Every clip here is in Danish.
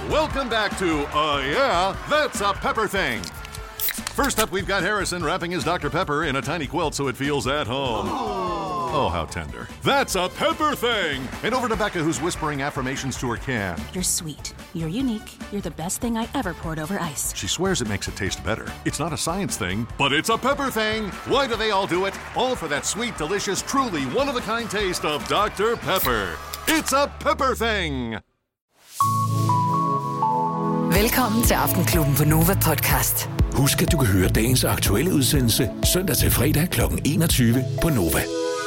Welcome back to, yeah, that's a pepper thing. First up, we've got Harrison wrapping his Dr. Pepper in a tiny quilt so it feels at home. Oh, how tender. That's a pepper thing! And over to Becca, who's whispering affirmations to her can. You're sweet. You're unique. You're the best thing I ever poured over ice. She swears it makes it taste better. It's not a science thing, but it's a pepper thing! Why do they all do it? All for that sweet, delicious, truly one-of-a-kind taste of Dr. Pepper. It's a pepper thing! Velkommen til Aftenklubben på Nova Podcast. Husk, at du kan høre dagens aktuelle udsendelse søndag til fredag kl. 21 på Nova.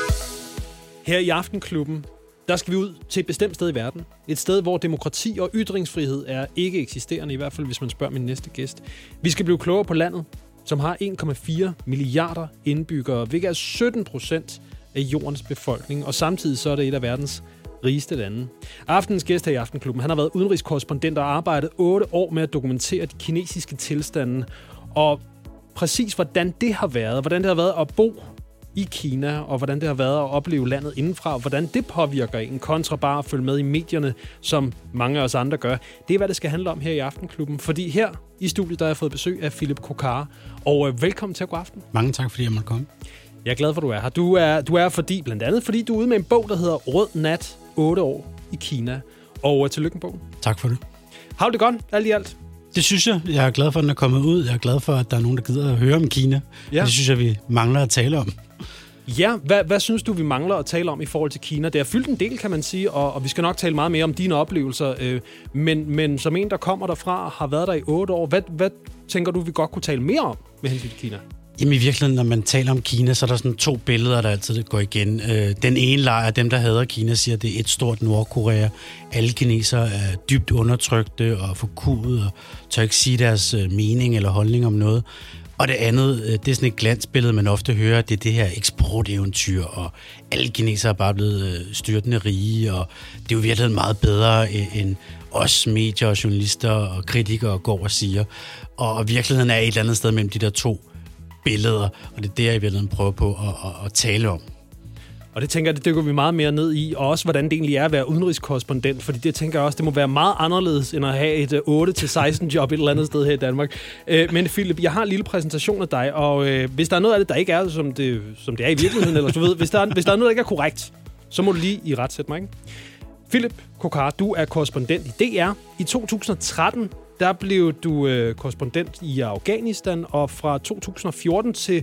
Her i Aftenklubben, der skal vi ud til et bestemt sted i verden. Et sted, hvor demokrati og ytringsfrihed er ikke eksisterende, i hvert fald hvis man spørger min næste gæst. Vi skal blive klogere på landet, som har 1,4 milliarder indbyggere, hvilket er 17% af jordens befolkning, og samtidig så er det et af verdens rigeste lande. Aftenens gæst her i Aftenklubben, han har været udenrigskorrespondent og arbejdet 8 år med at dokumentere de kinesiske tilstande, og præcis hvordan det har været at bo i Kina, og hvordan det har været at opleve landet indenfra, og hvordan det påvirker en kontra bare at følge med i medierne, som mange af os andre gør. Det er, hvad det skal handle om her i Aftenklubben, fordi her i studiet, der har jeg fået besøg af Philip Kokar, og velkommen til God Aften. Mange tak, fordi jeg måtte komme. Jeg er glad for, at du er her. Du er blandt andet fordi du er ude med en bog, der hedder Rød Nat, 8 år i Kina. Og tillykke med bogen. Tak for det. Har du det godt, alt i alt? Det synes jeg. Jeg er glad for, at den er kommet ud. Jeg er glad for, at der er nogen, der gider at høre om Kina. Ja. Det synes jeg, vi mangler at tale om. Ja, hvad synes du, vi mangler at tale om i forhold til Kina? Det har fyldt en del, kan man sige, og vi skal nok tale meget mere om dine oplevelser. Men som en, der kommer derfra, har været der i 8 år, hvad tænker du, vi godt kunne tale mere om med hensyn til Kina? Jamen i virkeligheden, når man taler om Kina, så er der sådan 2 billeder, der altid går igen. Den ene lejr, dem der hader Kina, siger, at det er et stort Nordkorea. Alle kinesere er dybt undertrykte og forkuede og tør ikke sige deres mening eller holdning om noget. Og det andet, det er sådan et glansbillede, man ofte hører, det er det her eksporteventyr, og alle kinesere er bare blevet styrtende rige, og det er jo virkelig meget bedre end os medier og journalister og kritikere går og siger. Og virkeligheden er et eller andet sted mellem de der 2 billeder, og det er det, jeg i virkeligheden prøver på at tale om. Og det tænker jeg, det dykker vi meget mere ned i, og også hvordan det egentlig er at være udenrigskorrespondent, fordi det tænker jeg også, det må være meget anderledes, end at have et 8-16 job et eller andet sted her i Danmark. Men Philip, jeg har en lille præsentation af dig, og hvis der er noget af det, der ikke er, som det er i virkeligheden, eller du ved, hvis der er noget, der ikke er korrekt, så må du lige i retsætte mig, ikke? Philip Kokar, du er korrespondent i DR. I 2013, der blev du korrespondent i Afghanistan, og fra 2014 til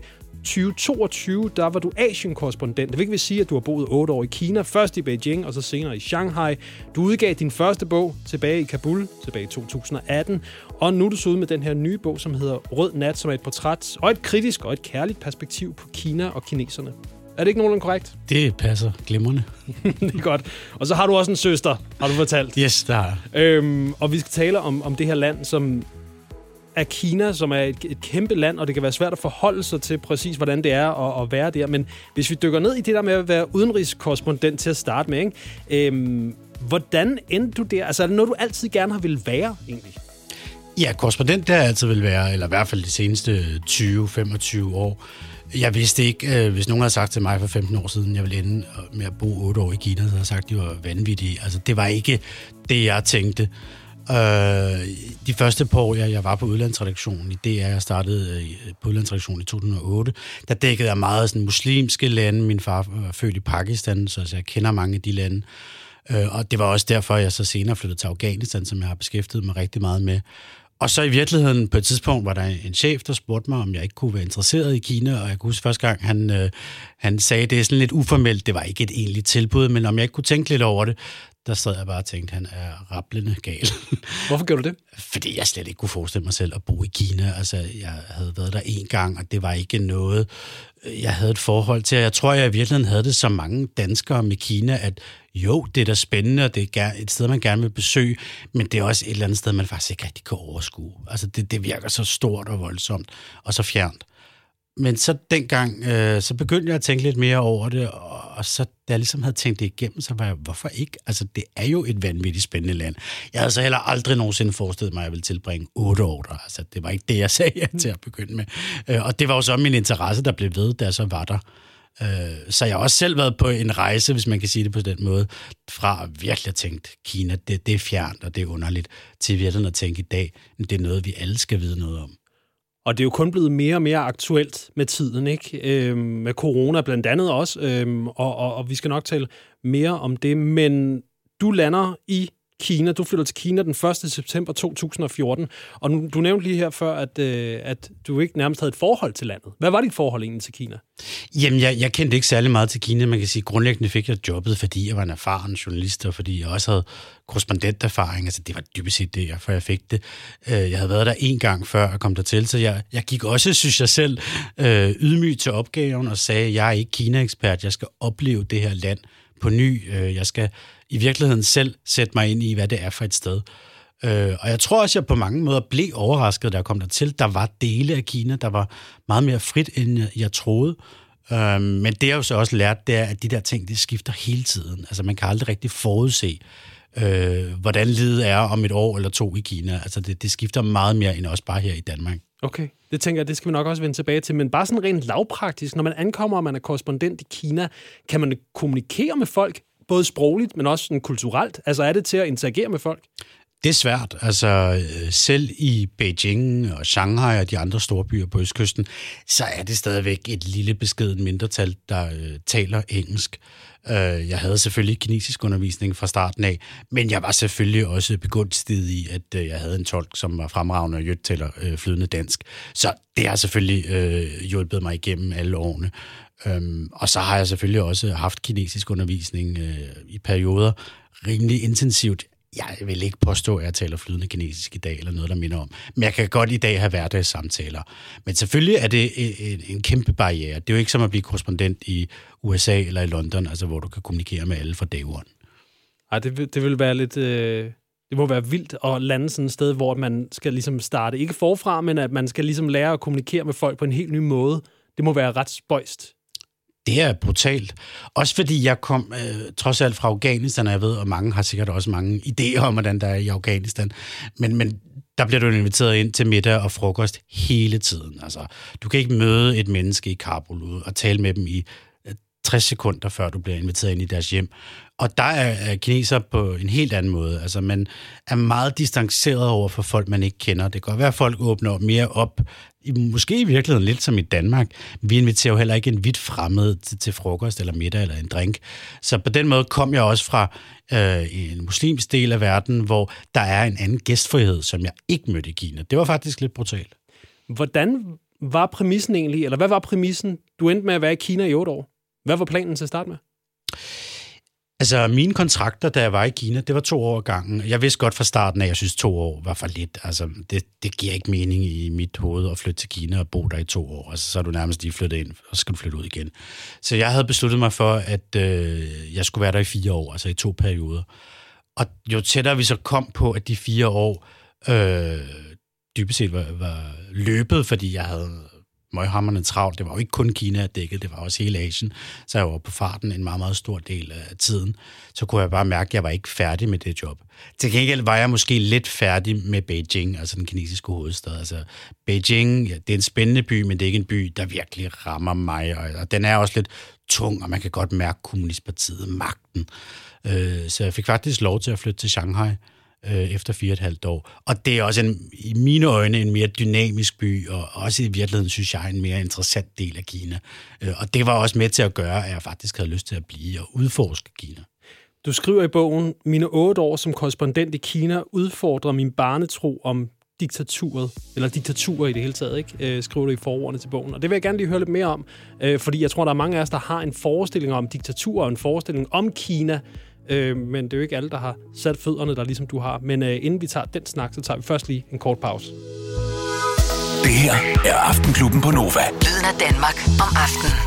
2022, der var du Asien-korrespondent. Det vil sige, at du har boet 8 år i Kina, først i Beijing og så senere i Shanghai. Du udgav din første bog tilbage i Kabul, tilbage i 2018, og nu er du så ude med den her nye bog, som hedder Rød Nat, som er et portræt og et kritisk og et kærligt perspektiv på Kina og kineserne. Er det ikke nogenlunde korrekt? Det passer glimrende. Det er godt. Og så har du også en søster, har du fortalt. Yes, det har jeg. Og vi skal tale om det her land, som er Kina, som er et kæmpe land, og det kan være svært at forholde sig til præcis, hvordan det er at være der. Men hvis vi dykker ned i det der med at være udenrigskorrespondent til at starte med, ikke? Hvordan endte du der? Altså er det noget, du altid gerne har ville være, egentlig? Ja, korrespondent der altid vil være, eller i hvert fald de seneste 20-25 år. Jeg vidste ikke, hvis nogen havde sagt til mig for 15 år siden, jeg ville ende med at bo 8 år i Kina, så havde jeg sagt, at de var vanvittige. Altså, det var ikke det, jeg tænkte. De første par år, jeg var på udlandsredaktionen i DR, jeg startede på udlandsredaktionen i 2008, der dækkede jeg meget sådan muslimske lande. Min far var født i Pakistan, så jeg kender mange af de lande. Og det var også derfor, jeg så senere flyttede til Afghanistan, som jeg har beskæftiget mig rigtig meget med. Og så i virkeligheden, på et tidspunkt, var der en chef, der spurgte mig, om jeg ikke kunne være interesseret i Kina, og jeg kunne huske første gang, han sagde, det er sådan lidt uformelt, det var ikke et egentligt tilbud, men om jeg ikke kunne tænke lidt over det, der sad jeg bare og tænkte, han er rablende gal. Hvorfor gjorde du det? Fordi jeg slet ikke kunne forestille mig selv at bo i Kina. Altså, jeg havde været der 1 gang, og det var ikke noget, jeg havde et forhold til. Jeg tror, jeg i virkeligheden havde det så mange danskere med Kina, at jo, det er da spændende, og det er et sted, man gerne vil besøge, men det er også et eller andet sted, man faktisk ikke rigtig kan overskue. Altså, det virker så stort og voldsomt, og så fjernt. Men så dengang, så begyndte jeg at tænke lidt mere over det, og så da jeg ligesom havde tænkt det igennem, så var jeg, hvorfor ikke? Altså, det er jo et vanvittigt spændende land. Jeg havde så heller aldrig nogensinde forestillet mig, at jeg ville tilbringe 8 år der. Altså, det var ikke det, jeg sagde ja til at begynde med. Og det var jo så min interesse, der blev ved, da jeg så var der. Så jeg har også selv været på en rejse, hvis man kan sige det på den måde, fra virkelig at tænke, Kina, det er fjernt, og det er underligt, til virkelig at tænke i dag, det er noget, vi alle skal vide noget om. Og det er jo kun blevet mere og mere aktuelt med tiden, ikke? Med corona blandt andet også, og vi skal nok tale mere om det. Men du lander i Kina. Du flytter til Kina den 1. september 2014. Og du nævnte lige her før, at du ikke nærmest havde et forhold til landet. Hvad var dit forhold egentlig til Kina? Jamen, jeg kendte ikke særlig meget til Kina. Man kan sige, grundlæggende fik jeg jobbet, fordi jeg var en erfaren journalist, og fordi jeg også havde korrespondenterfaring. Altså, det var dybest set det, for jeg fik det. Jeg havde været der en gang før jeg kom dertil, så jeg gik også, synes jeg selv, ydmyg til opgaven og sagde, at jeg er ikke Kina-ekspert. Jeg skal opleve det her land på ny. Jeg skal i virkeligheden selv sætte mig ind i, hvad det er for et sted. Og jeg tror også, jeg på mange måder blev overrasket, da jeg kom dertil. Der var dele af Kina, der var meget mere frit, end jeg troede. Men det jeg jo så også lært, det er, at de der ting, det skifter hele tiden. Altså man kan aldrig rigtig forudse, hvordan livet er om et år eller to i Kina. Altså det skifter meget mere, end også bare her i Danmark. Okay, det tænker jeg, det skal vi nok også vende tilbage til. Men bare sådan rent lavpraktisk, når man ankommer, og man er korrespondent i Kina, kan man kommunikere med folk, både sprogligt, men også sådan kulturelt? Altså er det til at interagere med folk? Det er svært. Altså selv i Beijing og Shanghai og de andre store byer på østkysten, så er det stadigvæk et lille beskeden mindretal, der taler engelsk. Jeg havde selvfølgelig kinesisk undervisning fra starten af, men jeg var selvfølgelig også begunstiget i, at jeg havde en tolk, som var fremragende og taler flydende dansk. Så det har selvfølgelig hjulpet mig igennem alle årene. Og så har jeg selvfølgelig også haft kinesisk undervisning i perioder rimelig intensivt. Jeg vil ikke påstå, at jeg taler flydende kinesisk i dag, eller noget, der minder om. Men jeg kan godt i dag have hverdagssamtaler. Men selvfølgelig er det en kæmpe barriere. Det er jo ikke som at blive korrespondent i USA eller i London, altså hvor du kan kommunikere med alle fra day one. Ej, det vil være lidt... Det må være vildt at lande sådan et sted, hvor man skal ligesom starte, ikke forfra, men at man skal ligesom lære at kommunikere med folk på en helt ny måde. Det må være ret spøjst. Det er brutalt. Også fordi jeg kom trods alt fra Afghanistan, og jeg ved, og mange har sikkert også mange idéer om, hvordan der er i Afghanistan. Men der bliver du inviteret ind til middag og frokost hele tiden. Altså, du kan ikke møde et menneske i Kabul og tale med dem i 60 sekunder, før du bliver inviteret ind i deres hjem. Og der er kineser på en helt anden måde. Altså, man er meget distanceret over for folk, man ikke kender. Det kan godt være, at folk åbner mere op, måske i virkeligheden lidt som i Danmark. Vi inviterer jo heller ikke en vidt fremmed til frokost eller middag eller en drink. Så på den måde kom jeg også fra en muslimsk del af verden, hvor der er en anden gæstfrihed, som jeg ikke mødte i Kina. Det var faktisk lidt brutalt. Hvordan var præmissen egentlig, eller hvad var præmissen? Du endte med at være i Kina i 8 år. Hvad var planen til at starte med? Altså, mine kontrakter, da jeg var i Kina, det var 2 år ad gangen. Jeg vidste godt fra starten, at jeg synes 2 år var for lidt. Altså, det giver ikke mening i mit hoved at flytte til Kina og bo der i 2 år. Altså, så er du nærmest lige flyttet ind, og så skal du flytte ud igen. Så jeg havde besluttet mig for, at jeg skulle være der i 4 år, altså i 2 perioder. Og jo tættere vi så kom på, at de 4 år dybest set var løbet, fordi jeg havde møghamrende travlt. Det var jo ikke kun Kina, jeg dækkede, det var også hele Asien. Så jeg var på farten en meget, meget stor del af tiden. Så kunne jeg bare mærke, at jeg var ikke færdig med det job. Til gengæld var jeg måske lidt færdig med Beijing, altså den kinesiske hovedstad. Altså Beijing, ja, det er en spændende by, men det er ikke en by, der virkelig rammer mig. Og den er også lidt tung, og man kan godt mærke kommunistpartiet, magten. Så jeg fik faktisk lov til at flytte til Shanghai efter 4,5 år. Og det er også i mine øjne en mere dynamisk by, og også i virkeligheden, synes jeg, en mere interessant del af Kina. Og det var også med til at gøre, at jeg faktisk havde lyst til at blive og udforske Kina. Du skriver i bogen, mine 8 år som korrespondent i Kina udfordrer min barnetro om diktaturet, eller diktaturer i det hele taget, ikke? Skriver du i forordene til bogen. Og det vil jeg gerne lige høre lidt mere om, fordi jeg tror, der er mange af os, der har en forestilling om diktatur og en forestilling om Kina, men det er jo ikke alle, der har sat fødderne der, ligesom du har. Men inden vi tager den snak, så tager vi først lige en kort pause. Det her er Aftenklubben på Nova. Lyden af Danmark om aftenen.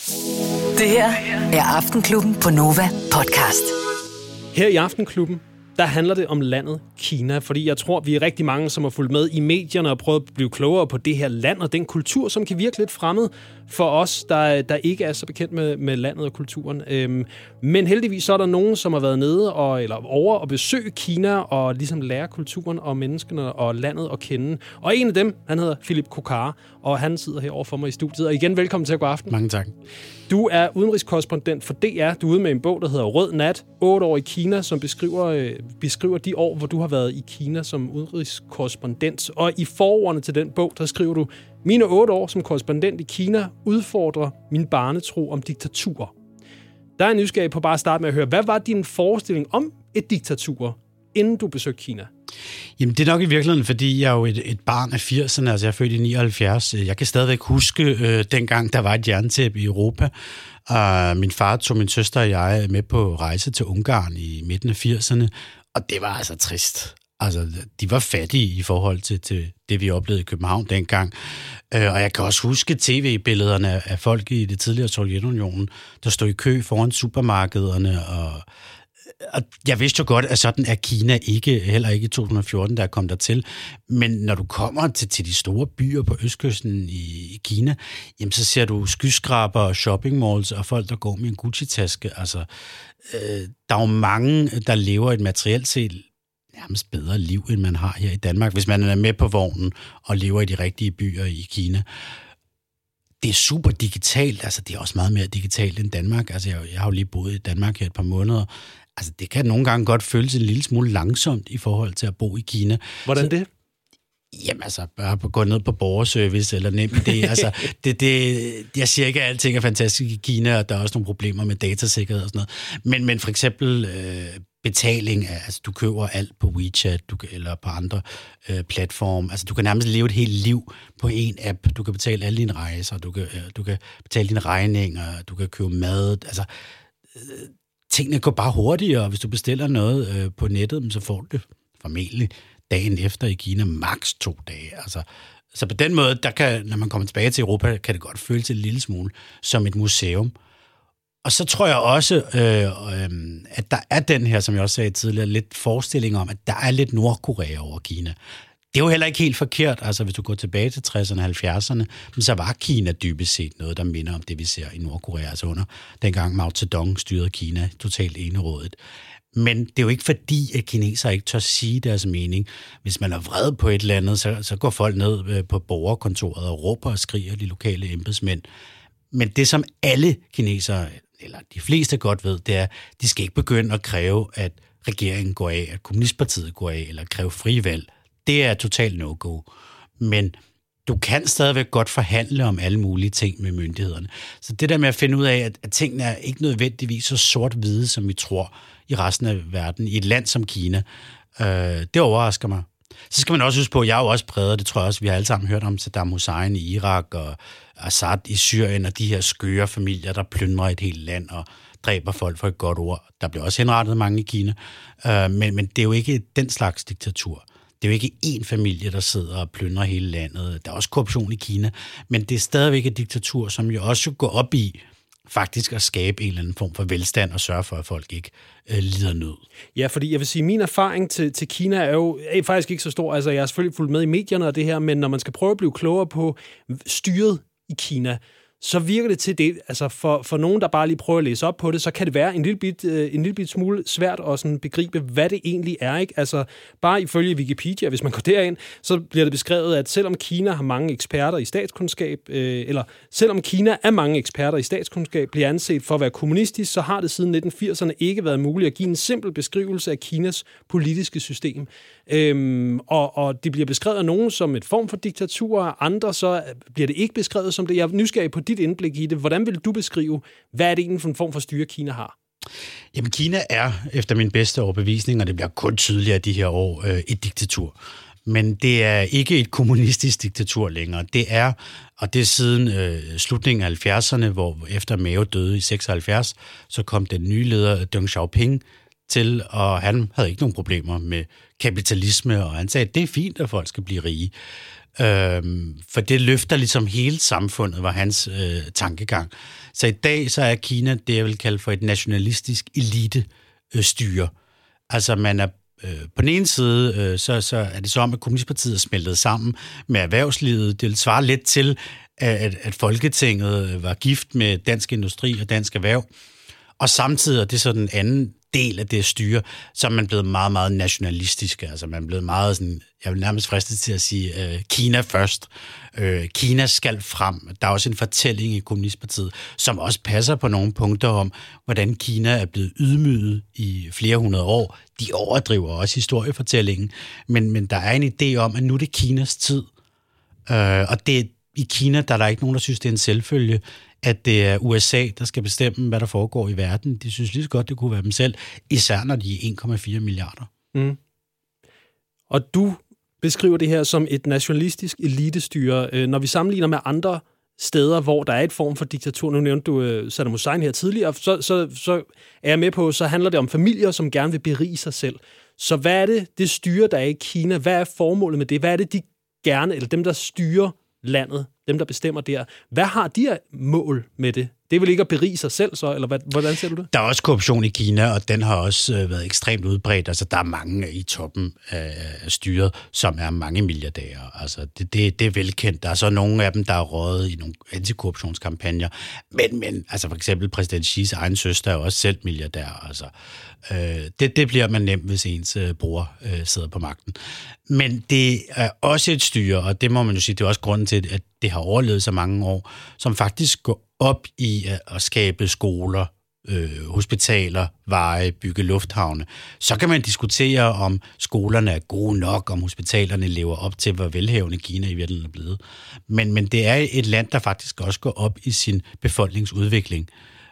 Det her er Aftenklubben på Nova podcast. Her i Aftenklubben, der handler det om landet Kina, fordi jeg tror, vi er rigtig mange, som har fulgt med i medierne og prøvet at blive klogere på det her land og den kultur, som kan virke lidt fremmed for os, der ikke er så bekendt med landet og kulturen. Men heldigvis så er der nogen, som har været nede eller over og besøge Kina og ligesom lære kulturen og menneskene og landet at kende. Og en af dem, han hedder Philip Kokar, og han sidder herovre for mig i studiet. Og igen, velkommen til God aften. Mange tak. Du er udenrigskorrespondent for DR. Du er ude med en bog, der hedder Rød Nat, 8 år i Kina, som beskriver de år, hvor du har været i Kina som udenrigskorrespondent. Og i forordene til den bog, der skriver du, mine 8 år som korrespondent i Kina udfordrer min barnetro om diktatur. Der er en nysgerrig på bare at starte med at høre, hvad var din forestilling om et diktatur, inden du besøgte Kina? Jamen, det er nok i virkeligheden, fordi jeg er jo et barn af 80'erne, altså jeg er født i 79. Jeg kan stadigvæk huske dengang, der var et jerntæppe i Europa. Min far tog min søster og jeg med på rejse til Ungarn i midten af 80'erne, og det var altså trist. Altså, de var fattige i forhold til det, vi oplevede i København dengang. Og jeg kan også huske tv-billederne af folk i det tidligere Sovjetunionen, der stod i kø foran supermarkederne, og jeg vidste jo godt, at sådan er Kina heller ikke i 2014, da jeg kom dertil. Men når du kommer til de store byer på østkysten i Kina, jamen så ser du skyskraber og shoppingmalls og folk, der går med en Gucci-taske. Altså, der er jo mange, der lever et materielt set nærmest bedre liv, end man har her i Danmark, hvis man er med på vognen og lever i de rigtige byer i Kina. Det er super digitalt, altså det er også meget mere digitalt end Danmark. Altså jeg har jo lige boet i Danmark her et par måneder. Altså det kan nogle gange godt føles en lille smule langsomt i forhold til at bo i Kina. Hvordan det? Jamen altså, bare gå ned på borgerservice eller nemt det. Altså, jeg siger ikke, at alting er fantastisk i Kina, og der er også nogle problemer med datasikkerhed og sådan noget. Men for eksempel betaling, altså du køber alt på WeChat eller på andre platforme. Altså du kan nærmest leve et helt liv på en app. Du kan betale alle dine rejser, du kan betale dine regninger, du kan købe mad. Altså tingene går bare hurtigere, hvis du bestiller noget på nettet, så får du det formentlig dagen efter i Kina, maks 2 dage. Altså, så på den måde, når man kommer tilbage til Europa, kan det godt føles en lille smule som et museum. Og så tror jeg også, at der er den her, som jeg også sagde tidligere, lidt forestilling om, at der er lidt Nordkorea over Kina. Det er jo heller ikke helt forkert. Altså, hvis du går tilbage til 60'erne og 70'erne, så var Kina dybest set noget, der minder om det, vi ser i Nordkorea. Altså under dengang Mao Zedong styrede Kina totalt enerådigt. Men det er jo ikke fordi, at kinesere ikke tør sige deres mening. Hvis man er vred på et eller andet, så går folk ned på borgerkontoret og råber og skriger de lokale embedsmænd. Men det, som alle kinesere, eller de fleste godt ved, det er, at de skal ikke begynde at kræve, at regeringen går af, at kommunistpartiet går af, eller kræve frie valg. Det er totalt no-go. Men du kan stadigvæk godt forhandle om alle mulige ting med myndighederne. Så det der med at finde ud af, at tingene er ikke nødvendigvis så sort-hvide, som vi tror i resten af verden, i et land som Kina, det overrasker mig. Så skal man også huske på, at jeg er jo også præget, det tror jeg også, vi har alle sammen hørt om Saddam Hussein i Irak og Assad i Syrien, og de her skøre familier, der plyndrer et helt land og dræber folk for et godt ord. Der bliver også henrettet mange i Kina, men det er jo ikke den slags diktatur. Det er jo ikke én familie, der sidder og plyndrer hele landet. Der er også korruption i Kina, men det er stadigvæk et diktatur, som jo også går op i faktisk at skabe en eller anden form for velstand og sørge for, at folk ikke lider nød. Ja, fordi jeg vil sige, min erfaring til Kina er jo faktisk ikke så stor. Altså, jeg har selvfølgelig fulgt med i medierne og det her, men når man skal prøve at blive klogere på styret i Kina, så virker det til det, altså for nogen, der bare lige prøver at læse op på det, så kan det være en lille bit smule svært at sådan begribe, hvad det egentlig er, ikke? Altså, bare ifølge Wikipedia, hvis man går derind, så bliver det beskrevet, at selvom Kina har mange eksperter i statskundskab, eller selvom Kina er mange eksperter i statskundskab, bliver anset for at være kommunistisk, så har det siden 1980'erne ikke været muligt at give en simpel beskrivelse af Kinas politiske system. Og det bliver beskrevet af nogen som et form for diktatur, og andre så bliver det ikke beskrevet som det. Jeg er nysgerrig på dit indblik i det. Hvordan vil du beskrive, hvad er det egentlig for en form for styre, Kina har? Jamen, Kina er, efter min bedste overbevisning, og det bliver kun tydeligere de her år, et diktatur. Men det er ikke et kommunistisk diktatur længere. Det er, og det er siden slutningen af 70'erne, hvor efter Mao døde i 76, så kom den nye leder, Deng Xiaoping, til, og han havde ikke nogen problemer med kapitalisme, og han sagde, at det er fint, at folk skal blive rige. For det løfter ligesom hele samfundet, var hans tankegang. Så i dag så er Kina det, jeg vil kalde for et nationalistisk elitestyre. Altså man er på den ene side, så er det så om, at Kommunistpartiet er smeltet sammen med erhvervslivet. Det svarer lidt til, at Folketinget var gift med Dansk Industri og Dansk Erhverv. Og samtidig, og det er så den anden del af det styre, så er man blevet meget, meget nationalistisk. Altså man er blevet meget sådan, jeg vil nærmest fristes til at sige, Kina først. Kina skal frem. Der er også en fortælling i Kommunistpartiet, som også passer på nogle punkter om, hvordan Kina er blevet ydmyget i flere hundrede år. De overdriver også historiefortællingen, men der er en idé om, at nu er det Kinas tid. Og det i Kina, der er der ikke nogen, der synes, det er en selvfølge, at det er USA, der skal bestemme, hvad der foregår i verden. De synes lige så godt, det kunne være dem selv, især når de er 1,4 milliarder. Mm. Og du beskriver det her som et nationalistisk elitestyre. Når vi sammenligner med andre steder, hvor der er et form for diktatur, nu nævnte du Saddam Hussein her tidligere, så er jeg med på, så handler det om familier, som gerne vil berige sig selv. Så hvad er det styre, der er i Kina? Hvad er formålet med det? Hvad er det, de gerne, eller dem, der styrer landet, dem, der bestemmer der, hvad har de af mål med det? Det er vel ikke at berige sig selv, så? Eller hvordan ser du det? Der er også korruption i Kina, og den har også været ekstremt udbredt. Altså, der er mange i toppen af styret, som er mange milliardærer. Altså, det er velkendt. Der er så nogle af dem, der er røget i nogle antikorruptionskampagner. Men altså for eksempel præsident Xi's egen søster er også selv milliardær. Altså, det bliver man nemt, hvis ens bror sidder på magten. Men det er også et styre, og det må man jo sige, det er også grunden til, at det har overlevet så mange år, som faktisk går op i at skabe skoler, hospitaler, veje, bygge lufthavne. Så kan man diskutere, om skolerne er gode nok, om hospitalerne lever op til, hvor velhavende Kina i virkeligheden er blevet. Men det er et land, der faktisk også går op i sin befolkningsudvikling.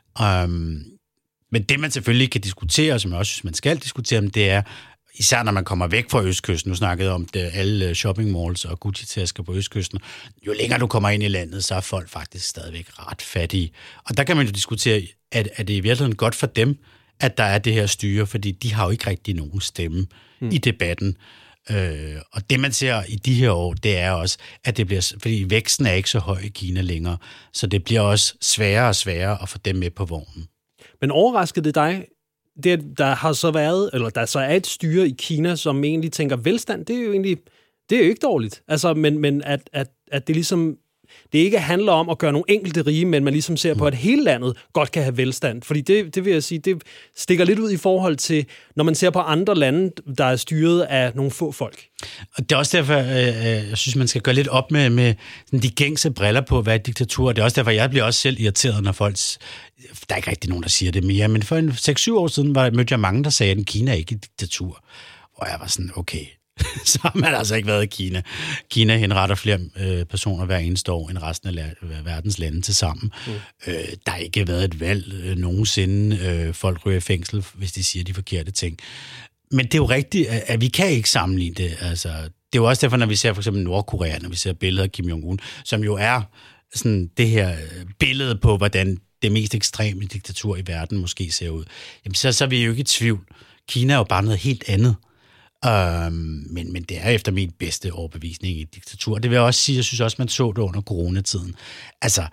Men det, man selvfølgelig kan diskutere, som jeg også synes, man skal diskutere, det er, især når man kommer væk fra Østkysten, nu snakkede jeg om det, alle shopping malls og Gucci-tasker på Østkysten, jo længere du kommer ind i landet, så er folk faktisk stadigvæk ret fattige. Og der kan man jo diskutere, er det i virkeligheden godt for dem, at der er det her styre, fordi de har jo ikke rigtig nogen stemme i debatten. Og det, man ser i de her år, det er også, at det bliver, fordi væksten er ikke så høj i Kina længere, så det bliver også sværere og sværere at få dem med på vognen. Men overraskede det dig, der har så været, eller der så er et styre i Kina, som egentlig tænker, velstand, det er jo ikke dårligt. Altså, men at det ligesom, det ikke handler om at gøre nogle enkelte rige, men man ligesom ser på, at hele landet godt kan have velstand. Fordi det vil jeg sige, det stikker lidt ud i forhold til, når man ser på andre lande, der er styret af nogle få folk. Og det er også derfor, jeg synes, man skal gøre lidt op med de gængse briller på, hvad er diktatur. Det er også derfor, jeg bliver også selv irriteret, når folk... Der er ikke rigtig nogen, der siger det mere, men for 6-7 år siden mødte jeg mange, der sagde, at Kina er ikke et diktatur. Og jeg var sådan, okay, så har man altså ikke været i Kina. Kina henretter flere personer hver eneste år end resten af verdens lande til sammen. Der har ikke været et valg nogensinde. Folk ryger i fængsel, hvis de siger de forkerte ting. Men det er jo rigtigt, at vi kan ikke sammenligne det. Altså, det er jo også derfor, når vi ser for eksempel Nordkorea, når vi ser billeder af Kim Jong-un, som jo er sådan det her billede på, hvordan det mest ekstreme diktatur i verden måske ser ud. Jamen, så er vi jo ikke i tvivl. Kina er jo bare noget helt andet. Men det er efter min bedste overbevisning i et diktatur. Det vil jeg også sige, jeg synes også, man så det under coronatiden. Altså,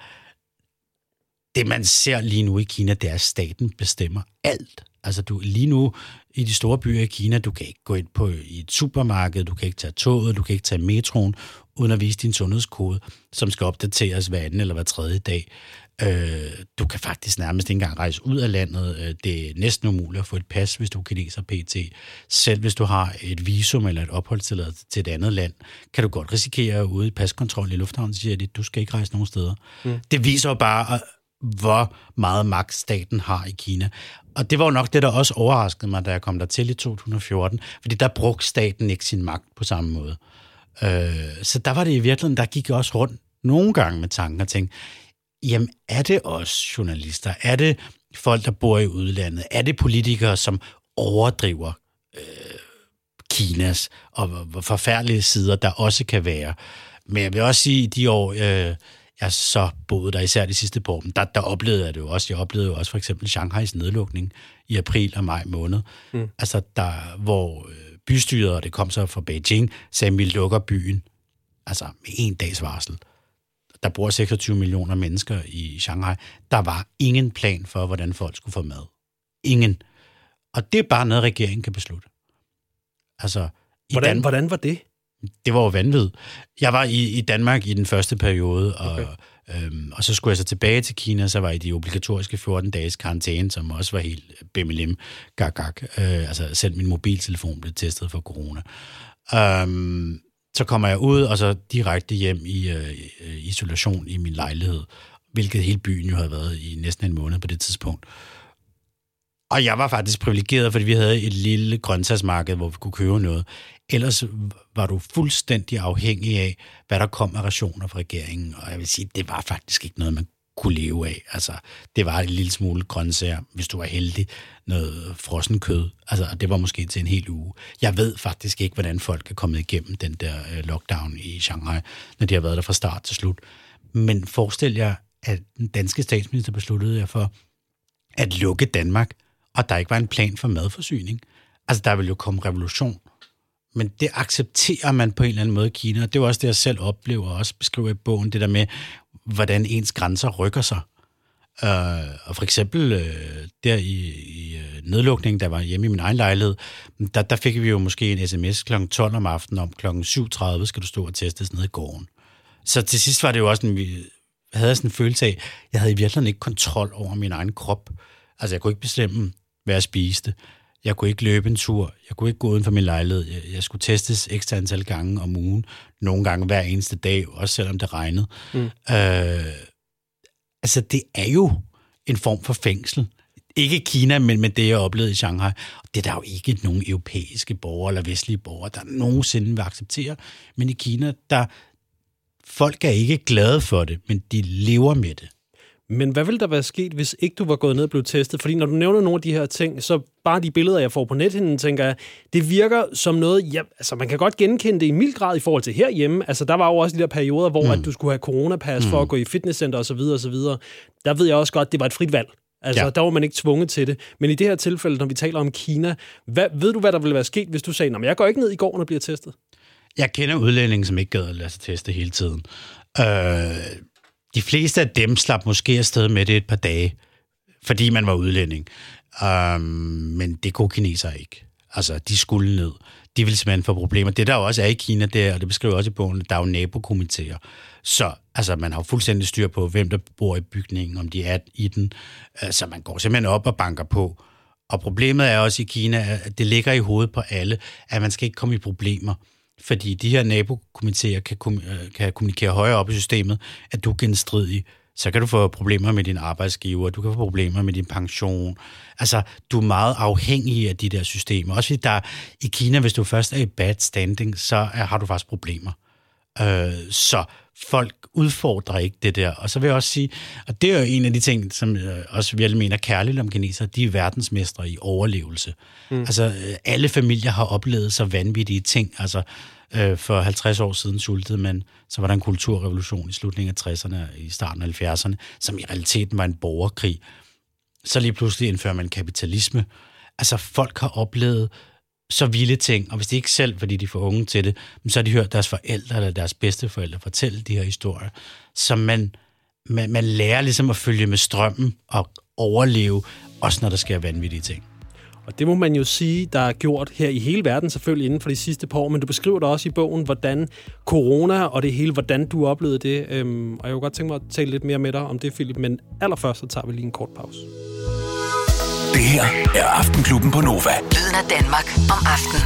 det man ser lige nu i Kina, det er, at staten bestemmer alt. Altså, lige nu i de store byer i Kina, du kan ikke gå ind i et supermarked, du kan ikke tage toget, du kan ikke tage metroen, uden at vise din sundhedskode, som skal opdateres hver anden eller hver tredje dag. Du kan faktisk nærmest ikke engang rejse ud af landet. Det er næsten umuligt at få et pas, hvis du er kineser pt. Selv hvis du har et visum eller et opholdstilladelse til et andet land, kan du godt risikere ude i paskontrol i lufthavnen, siger de, du skal ikke rejse nogen steder. Det viser jo bare, hvor meget magt staten har i Kina. Og det var jo nok det, der også overraskede mig, da jeg kom der til i 2014, fordi der brugte staten ikke sin magt på samme måde. Så der var det i virkeligheden, der gik også rundt nogle gange med tanken og tænkte, jamen, er det også journalister? Er det folk, der bor i udlandet? Er det politikere, som overdriver Kinas og hvor forfærdelige sider, der også kan være? Men jeg vil også sige, at de år, jeg så boede der, især de sidste par år, der oplevede jeg det jo også. Jeg oplevede jo også for eksempel Shanghais nedlukning i april og maj måned. Altså, hvor bystyret, og det kom så fra Beijing, sagde, vi lukker byen. Altså, med 1 dags varsel. Der bor 26 millioner mennesker i Shanghai. Der var ingen plan for, hvordan folk skulle få mad. Ingen. Og det er bare noget, regeringen kan beslutte. Altså, Hvordan var det? Det var jo vanvittigt. Jeg var i Danmark i den første periode, og så skulle jeg så tilbage til Kina, så var jeg i de obligatoriske 14 dages karantæne, som også var helt bimmelim, gak. Altså selv min mobiltelefon blev testet for corona. Så kommer jeg ud, og så direkte hjem i isolation i min lejlighed, hvilket hele byen jo havde været i næsten en måned på det tidspunkt. Og jeg var faktisk privilegeret, fordi vi havde et lille grøntsagsmarked, hvor vi kunne købe noget. Ellers var du fuldstændig afhængig af, hvad der kom af rationer fra regeringen. Og jeg vil sige, det var faktisk ikke noget, man kunne leve af. Altså, det var en lille smule grøntsager, hvis du var heldig. Noget frossen kød. Altså, det var måske til en hel uge. Jeg ved faktisk ikke, hvordan folk er kommet igennem den der lockdown i Shanghai, når de har været der fra start til slut. Men forestil jer, at den danske statsminister besluttede jer for at lukke Danmark, og der ikke var en plan for madforsyning. Altså, der ville jo komme revolution. Men det accepterer man på en eller anden måde i Kina, og det er også det, jeg selv oplever og også beskriver i bogen, det der med, hvordan ens grænser rykker sig. Og for eksempel der i nedlukningen, der var hjemme i min egen lejlighed, der fik vi jo måske en sms kl. 12 om aftenen om kl. 7.30 skal du stå og testes nede i gården. Så til sidst var det jo også jeg havde sådan en følelse af, jeg havde i virkeligheden ikke kontrol over min egen krop. Altså jeg kunne ikke bestemme, hvad jeg spiste. Jeg kunne ikke løbe en tur. Jeg kunne ikke gå uden for min lejlighed. Jeg skulle testes ekstra antal gange om ugen. Nogle gange hver eneste dag, også selvom det regnede. Altså, det er jo en form for fængsel. Ikke Kina, men det, jeg oplevede i Shanghai. Og det er der jo ikke nogen europæiske borgere eller vestlige borgere, der nogensinde vil acceptere. Men i Kina, folk er ikke glade for det, men de lever med det. Men hvad ville der være sket, hvis ikke du var gået ned og blevet testet? Fordi når du nævner nogle af de her ting, så bare de billeder, jeg får på nethinden, tænker jeg, det virker som noget, ja, altså man kan godt genkende det i mild grad i forhold til herhjemme. Altså der var jo også de der perioder, hvor at du skulle have coronapas for at gå i fitnesscenter osv. Der ved jeg også godt, det var et frit valg. Altså der var man ikke tvunget til det. Men i det her tilfælde, når vi taler om Kina, ved du, hvad der ville være sket, hvis du sagde, jeg går ikke ned i går, når bliver testet? Jeg kender udlændinge, som ikke gad at lade sig teste hele tiden. De fleste af dem slap måske afsted med det et par dage, fordi man var udlænding. Men det kunne kinesere ikke. Altså, de skulle ned. De ville simpelthen få problemer. Det der jo også er i Kina, og det beskriver også i bogen, der er jo nabokomiteer. Så altså, man har jo fuldstændig styr på, hvem der bor i bygningen, om de er i den. Så man går simpelthen op og banker på. Og problemet er også i Kina, at det ligger i hovedet på alle, at man skal ikke komme i problemer. Fordi de her nabokomiteer kan kommunikere højere op i systemet, at du er genstridig. Så kan du få problemer med din arbejdsgiver, du kan få problemer med din pension. Altså, du er meget afhængig af de der systemer. Også fordi der i Kina, hvis du først er i bad standing, så har du faktisk problemer. Så folk udfordrer ikke det der. Og så vil jeg også sige, og det er jo en af de ting, som også virkelig mener kærligt om kinesere, de er verdensmestre i overlevelse. Altså, alle familier har oplevet så vanvittige ting. Altså, for 50 år siden sultede man, så var der en kulturrevolution i slutningen af 60'erne, i starten af 70'erne, som i realiteten var en borgerkrig. Så lige pludselig indfører man kapitalisme. Altså, folk har oplevet så vilde ting, og hvis de ikke selv, fordi de er for unge til det, så har de hørt deres forældre eller deres bedsteforældre fortælle de her historier. Så man lærer ligesom at følge med strømmen og overleve, også når der sker vanvittige ting. Og det må man jo sige, der er gjort her i hele verden, selvfølgelig inden for de sidste par år, men du beskriver det også i bogen, hvordan corona og det hele, hvordan du oplevede det. Og jeg kunne godt tænke mig at tale lidt mere med dig om det, Philip, men allerførst så tager vi lige en kort pause. Det her er Aftenklubben på Nova. Lyden af Danmark om aftenen.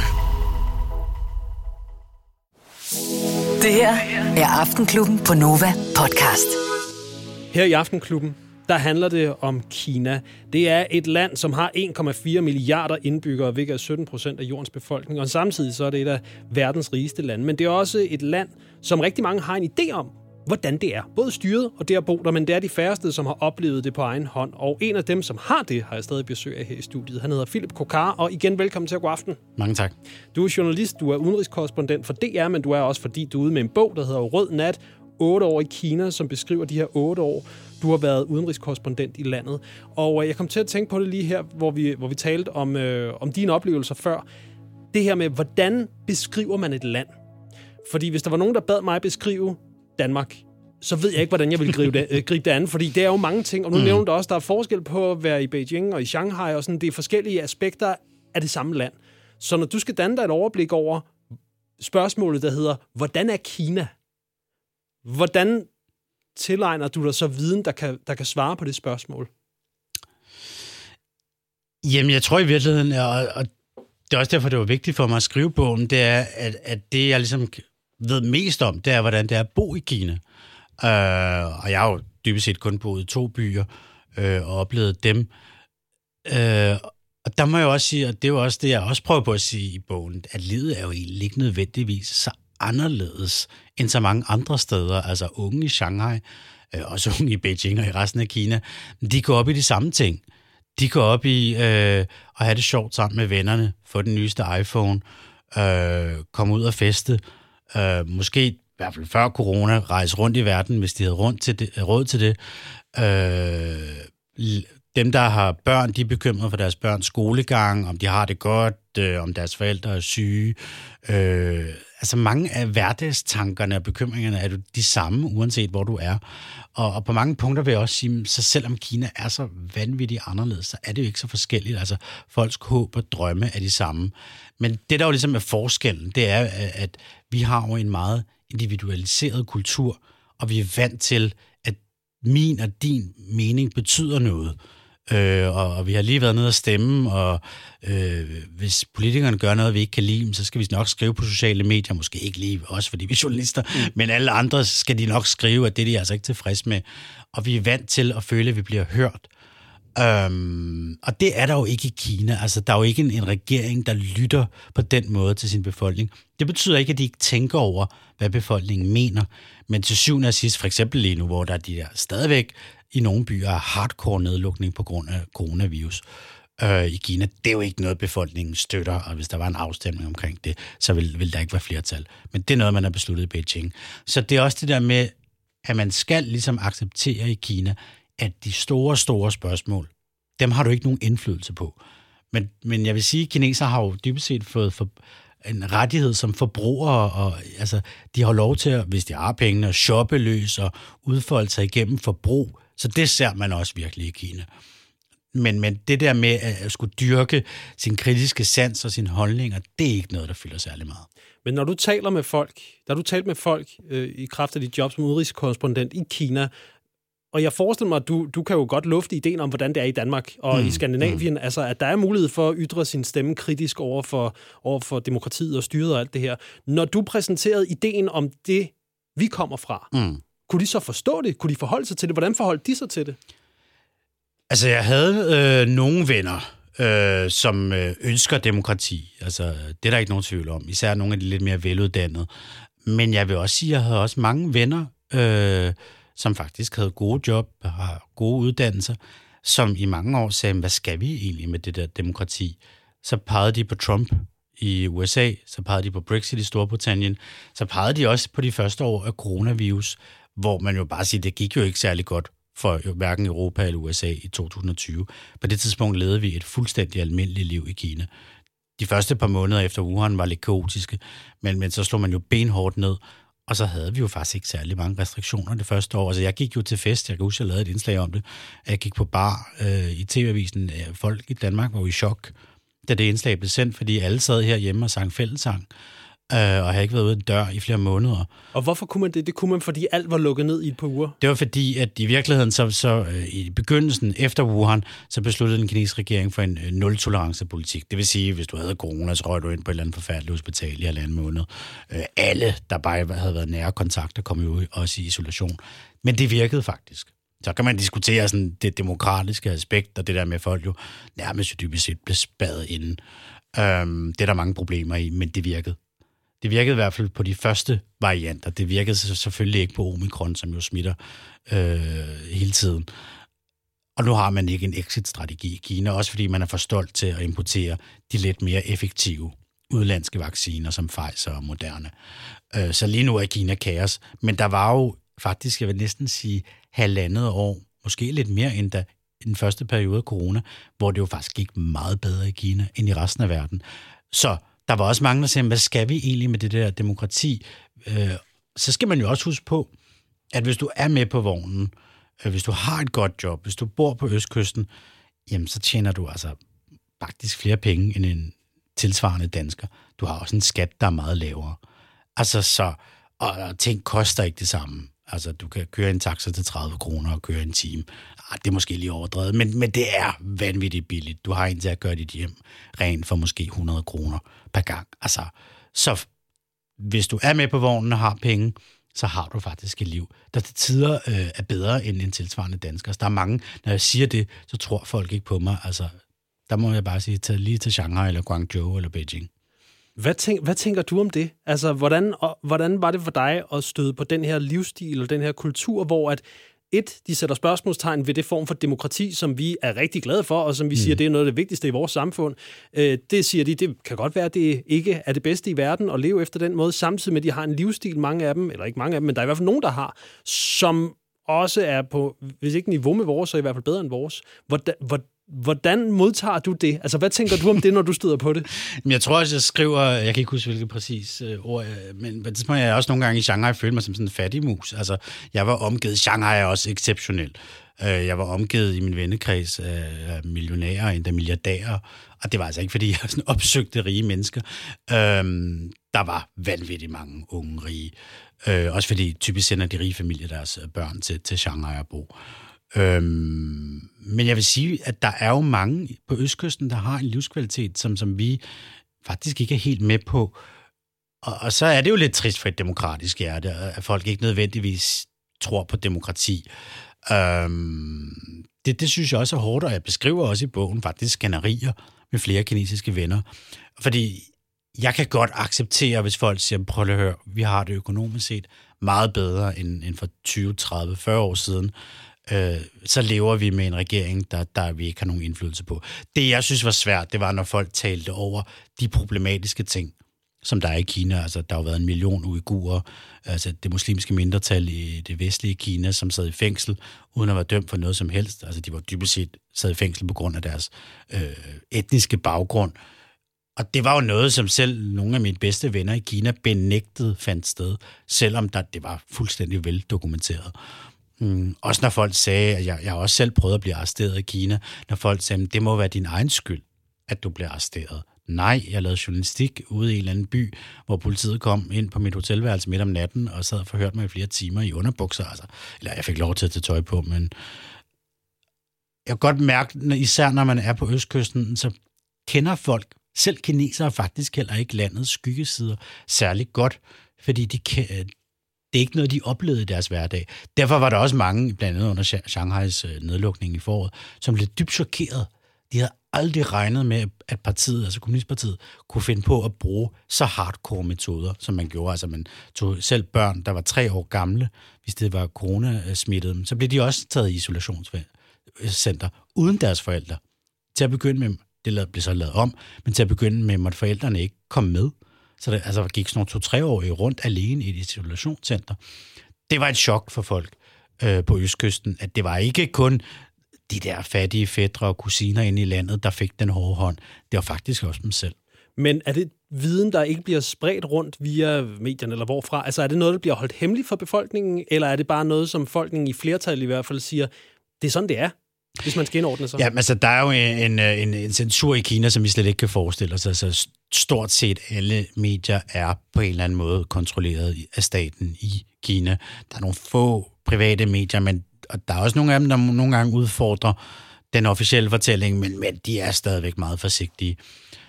Det her er Aftenklubben på Nova podcast. Her i Aftenklubben, der handler det om Kina. Det er et land, som har 1,4 milliarder indbyggere, hvilket er 17% af jordens befolkning, og samtidig så er det et af verdens rigeste lande. Men det er også et land, som rigtig mange har en idé om, hvordan det er. Både styret og det at bo der, men det er de færreste, som har oplevet det på egen hånd. Og en af dem, som har det, har jeg stadig besøg af her i studiet. Han hedder Philip Kokar, og igen velkommen til God Aften. Mange tak. Du er journalist, du er udenrigskorrespondent for DR, men du er også, fordi du er ude med en bog, der hedder Rød Nat, 8 år i Kina, som beskriver de her 8 år, du har været udenrigskorrespondent i landet. Og jeg kom til at tænke på det lige her, hvor vi talte om dine oplevelser før. Det her med, hvordan beskriver man et land? Fordi hvis der var nogen, der bad mig beskrive Danmark, så ved jeg ikke, hvordan jeg vil gribe det an, fordi det er jo mange ting, og nu nævner du også, der er forskel på at være i Beijing og i Shanghai, og sådan, det er forskellige aspekter af det samme land. Så når du skal danne dig et overblik over spørgsmålet, der hedder, hvordan er Kina? Hvordan tilegner du dig så viden, der kan svare på det spørgsmål? Jamen, jeg tror i virkeligheden, og det er også derfor, det var vigtigt for mig at skrive bogen, det er, at det, jeg ligesom ved mest om, det er, hvordan det er at bo i Kina. Og jeg har jo dybest set kun boet i 2 byer og oplevet dem. Og der må jeg også sige, og det er jo også det, jeg også prøver på at sige i bogen, at livet er jo egentlig ikke nødvendigvis så anderledes end så mange andre steder. Altså unge i Shanghai, også unge i Beijing og i resten af Kina, de går op i de samme ting. De går op i at have det sjovt sammen med vennerne, få den nyeste iPhone, komme ud og feste, måske i hvert fald før corona, rejse rundt i verden, hvis de havde råd til det. Dem, der har børn, de er bekymrede for deres børns skolegang, om de har det godt, om deres forældre er syge. Altså mange af hverdagstankerne og bekymringerne er jo de samme, uanset hvor du er. Og på mange punkter vil jeg også sige, så selvom Kina er så vanvittigt anderledes, så er det jo ikke så forskelligt. Altså folks håb og drømme er de samme. Men det, der jo ligesom er forskellen, det er, at vi har jo en meget individualiseret kultur, og vi er vant til, at min og din mening betyder noget. Og vi har lige været nede at stemme, og hvis politikerne gør noget, vi ikke kan lide, så skal vi nok skrive på sociale medier, måske ikke lige os, fordi vi er journalister, men alle andre skal de nok skrive, at det er de altså ikke tilfreds med. Og vi er vant til at føle, at vi bliver hørt. Og det er der jo ikke i Kina. Altså, der er jo ikke en regering, der lytter på den måde til sin befolkning. Det betyder ikke, at de ikke tænker over, hvad befolkningen mener. Men til syvende og sidst, for eksempel lige nu, hvor der er de der stadigvæk i nogle byer er hardcore nedlukning på grund af coronavirus i Kina. Det er jo ikke noget, befolkningen støtter, og hvis der var en afstemning omkring det, så vil der ikke være flertal. Men det er noget, man har besluttet i Beijing. Så det er også det der med, at man skal ligesom acceptere i Kina, at de store spørgsmål, dem har du ikke nogen indflydelse på. Men jeg vil sige, at kinesere har jo dybest set fået en rettighed som forbrugere, og altså, de har lov til, hvis de har penge, at shoppe løs og udfolde sig igennem forbrug. Så det ser man også virkelig i Kina. Men det der med at skulle dyrke sin kritiske sans og sine holdninger, det er ikke noget, der fylder særlig meget. Men når du taler med folk, i kraft af dit job som udenrigskorrespondent i Kina, og jeg forestiller mig, at du kan jo godt lufte ideen om, hvordan det er i Danmark og i Skandinavien, altså at der er mulighed for at ytre sin stemme kritisk over for demokratiet og styret og alt det her. Når du præsenterede ideen om det, vi kommer fra, kunne de så forstå det? Kunne de forholde sig til det? Hvordan forholdt de sig til det? Altså, jeg havde nogle venner, som ønsker demokrati. Altså, det er der ikke nogen tvivl om. Især nogle af de lidt mere veluddannede. Men jeg vil også sige, at jeg havde også mange venner, som faktisk havde gode job, har gode uddannelser, som i mange år sagde, hvad skal vi egentlig med det der demokrati? Så pegede de på Trump i USA, så pegede de på Brexit i Storbritannien, så pegede de også på de første år af coronavirus, hvor man jo bare siger, det gik jo ikke særlig godt for hverken Europa eller USA i 2020. På det tidspunkt levede vi et fuldstændig almindeligt liv i Kina. De første par måneder efter Wuhan var lidt kaotiske, men så slog man jo benhårdt ned, og så havde vi jo faktisk ikke særlig mange restriktioner det første år. Altså, jeg gik jo til fest, jeg kan huske, jeg lavede et indslag om det. Jeg gik på bar i TV-avisen. Folk i Danmark var jo i chok, da det indslag blev sendt, fordi alle sad herhjemme og sang fællessang, og havde ikke været ude af dør i flere måneder. Og hvorfor kunne man det? Det kunne man, fordi alt var lukket ned i et par uger? Det var fordi, at i virkeligheden, så i begyndelsen efter Wuhan, så besluttede den kinesiske regering for en nul-tolerance-politik. Det vil sige, hvis du havde corona, så røg du ind på et eller andet forfærdeligt hospital i 1,5 måned. Alle, der bare havde været nære kontakter, kom jo også i isolation. Men det virkede faktisk. Så kan man diskutere sådan det demokratiske aspekt, og det der med, folk jo nærmest dybest set blev spadet inden. Det er der mange problemer i, men det virkede. Det virkede i hvert fald på de første varianter. Det virkede selvfølgelig ikke på Omikron, som jo smitter hele tiden. Og nu har man ikke en exit-strategi i Kina, også fordi man er for stolt til at importere de lidt mere effektive udlandske vacciner, som Pfizer og Moderna. Så lige nu er Kina kaos. Men der var jo faktisk, jeg vil næsten sige, 1,5 år, måske lidt mere end da den første periode af corona, hvor det jo faktisk gik meget bedre i Kina end i resten af verden. Så der var også mange, der sagde, hvad skal vi egentlig med det der demokrati? Så skal man jo også huske på, at hvis du er med på vognen, hvis du har et godt job, hvis du bor på Østkysten, jamen så tjener du altså faktisk flere penge end en tilsvarende dansker. Du har også en skat, der er meget lavere. Altså og ting koster ikke det samme. Altså, du kan køre en taxa til 30 kroner og køre en time. Det er måske lige overdrevet, men det er vanvittigt billigt. Du har en til at gøre dit hjem rent for måske 100 kroner per gang. Altså, så hvis du er med på vognen og har penge, så har du faktisk et liv, der til tider er bedre end en tilsvarende dansker. Så der er mange, når jeg siger det, så tror folk ikke på mig. Altså, der må jeg bare sige, tag lige til Shanghai, eller Guangzhou, eller Beijing. Hvad tænker du om det? Altså, hvordan var det for dig at støde på den her livsstil og den her kultur, hvor at de sætter spørgsmålstegn ved det form for demokrati, som vi er rigtig glade for, og som vi siger, det er noget af det vigtigste i vores samfund. Det siger de, det kan godt være, at det ikke er det bedste i verden at leve efter den måde, samtidig med, at de har en livsstil, mange af dem, eller ikke mange af dem, men der er i hvert fald nogen, der har, som også er på, hvis ikke niveau med vores, så i hvert fald bedre end vores. Hvordan modtager du det? Altså, hvad tænker du om det, når du støder på det? Jeg tror også, jeg skriver, jeg kan ikke huske, hvilket præcis ord, men på det tidspunkt jeg også nogle gange i Shanghai følte mig som sådan en fattig mus. Altså, jeg var omgivet, Shanghai er også exceptionel. Jeg var omgivet i min vennekreds af millionærer og endda milliardærer, og det var altså ikke, fordi jeg sådan opsøgte rige mennesker. Der var vanvittigt mange unge rige. Også fordi typisk sender de rige familier deres børn til Shanghai at bo. Men jeg vil sige, at der er jo mange på Østkysten, der har en livskvalitet, som vi faktisk ikke er helt med på. Og så er det jo lidt trist for et demokratisk hjerte, at folk ikke nødvendigvis tror på demokrati. Det synes jeg også er hårdt, og jeg beskriver også i bogen faktisk skænderier med flere kinesiske venner. Fordi jeg kan godt acceptere, hvis folk siger, prøv at høre, vi har det økonomisk set meget bedre end for 20, 30, 40 år siden. Så lever vi med en regering, der vi ikke har nogen indflydelse på. Det, jeg synes var svært, det var, når folk talte over de problematiske ting, som der er i Kina. Altså, der har jo været 1 million uigurer, altså det muslimske mindretal i det vestlige Kina, som sad i fængsel, uden at være dømt for noget som helst. Altså, de var dybest set sad i fængsel på grund af deres etniske baggrund. Og det var jo noget, som selv nogle af mine bedste venner i Kina benægtede fandt sted, selvom det var fuldstændig veldokumenteret. Også når folk sagde, at jeg også selv prøvede at blive arresteret i Kina, når folk sagde, at det må være din egen skyld, at du bliver arresteret. Nej, jeg lavede journalistik ude i en eller anden by, hvor politiet kom ind på mit hotelværelse midt om natten og sad og forhørte mig i flere timer i underbukser. Altså, eller jeg fik lov til at tage tøj på, men jeg kan godt mærke, især når man er på Østkysten, så kender folk, selv kinesere faktisk heller ikke landets skyggesider særlig godt, fordi det er ikke noget, de oplevede i deres hverdag. Derfor var der også mange, blandt andet under Shanghais nedlukning i foråret, som blev dybt chokeret. De havde aldrig regnet med, at partiet, altså Kommunistpartiet, kunne finde på at bruge så hardcore metoder, som man gjorde. Altså man tog selv børn, der var 3 år gamle, hvis det var coronasmittet, så blev de også taget i isolationscenter uden deres forældre. Til at begynde med, det blev så lavet om, men til at begynde med, måtte forældrene ikke komme med. Så det gik sådan nogle 2-3-årige rundt alene i et isolationscenter. Det var et chok for folk på Østkysten, at det var ikke kun de der fattige fætre og kusiner inde i landet, der fik den hårde hånd. Det var faktisk også dem selv. Men er det viden, der ikke bliver spredt rundt via medierne, eller hvorfra? Altså er det noget, der bliver holdt hemmeligt for befolkningen, eller er det bare noget, som befolkningen i flertal i hvert fald siger, det er sådan, det er? Hvis man skal indordne sig. Ja, altså der er jo en censur i Kina, som vi slet ikke kan forestille os. Altså stort set alle medier er på en eller anden måde kontrolleret af staten i Kina. Der er nogle få private medier, men og der er også nogle af dem, der nogle gange udfordrer den officielle fortælling, men de er stadigvæk meget forsigtige.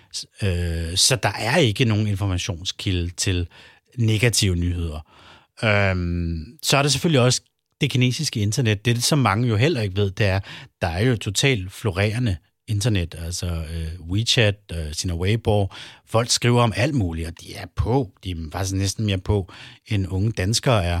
Så der er ikke nogen informationskilde til negative nyheder. Så er der selvfølgelig også det kinesiske internet. Det, som mange jo heller ikke ved, det er, der er jo totalt florerende internet, altså WeChat, Sina Weibo. Folk skriver om alt muligt, og de er på. De er faktisk næsten mere på, end unge danskere er.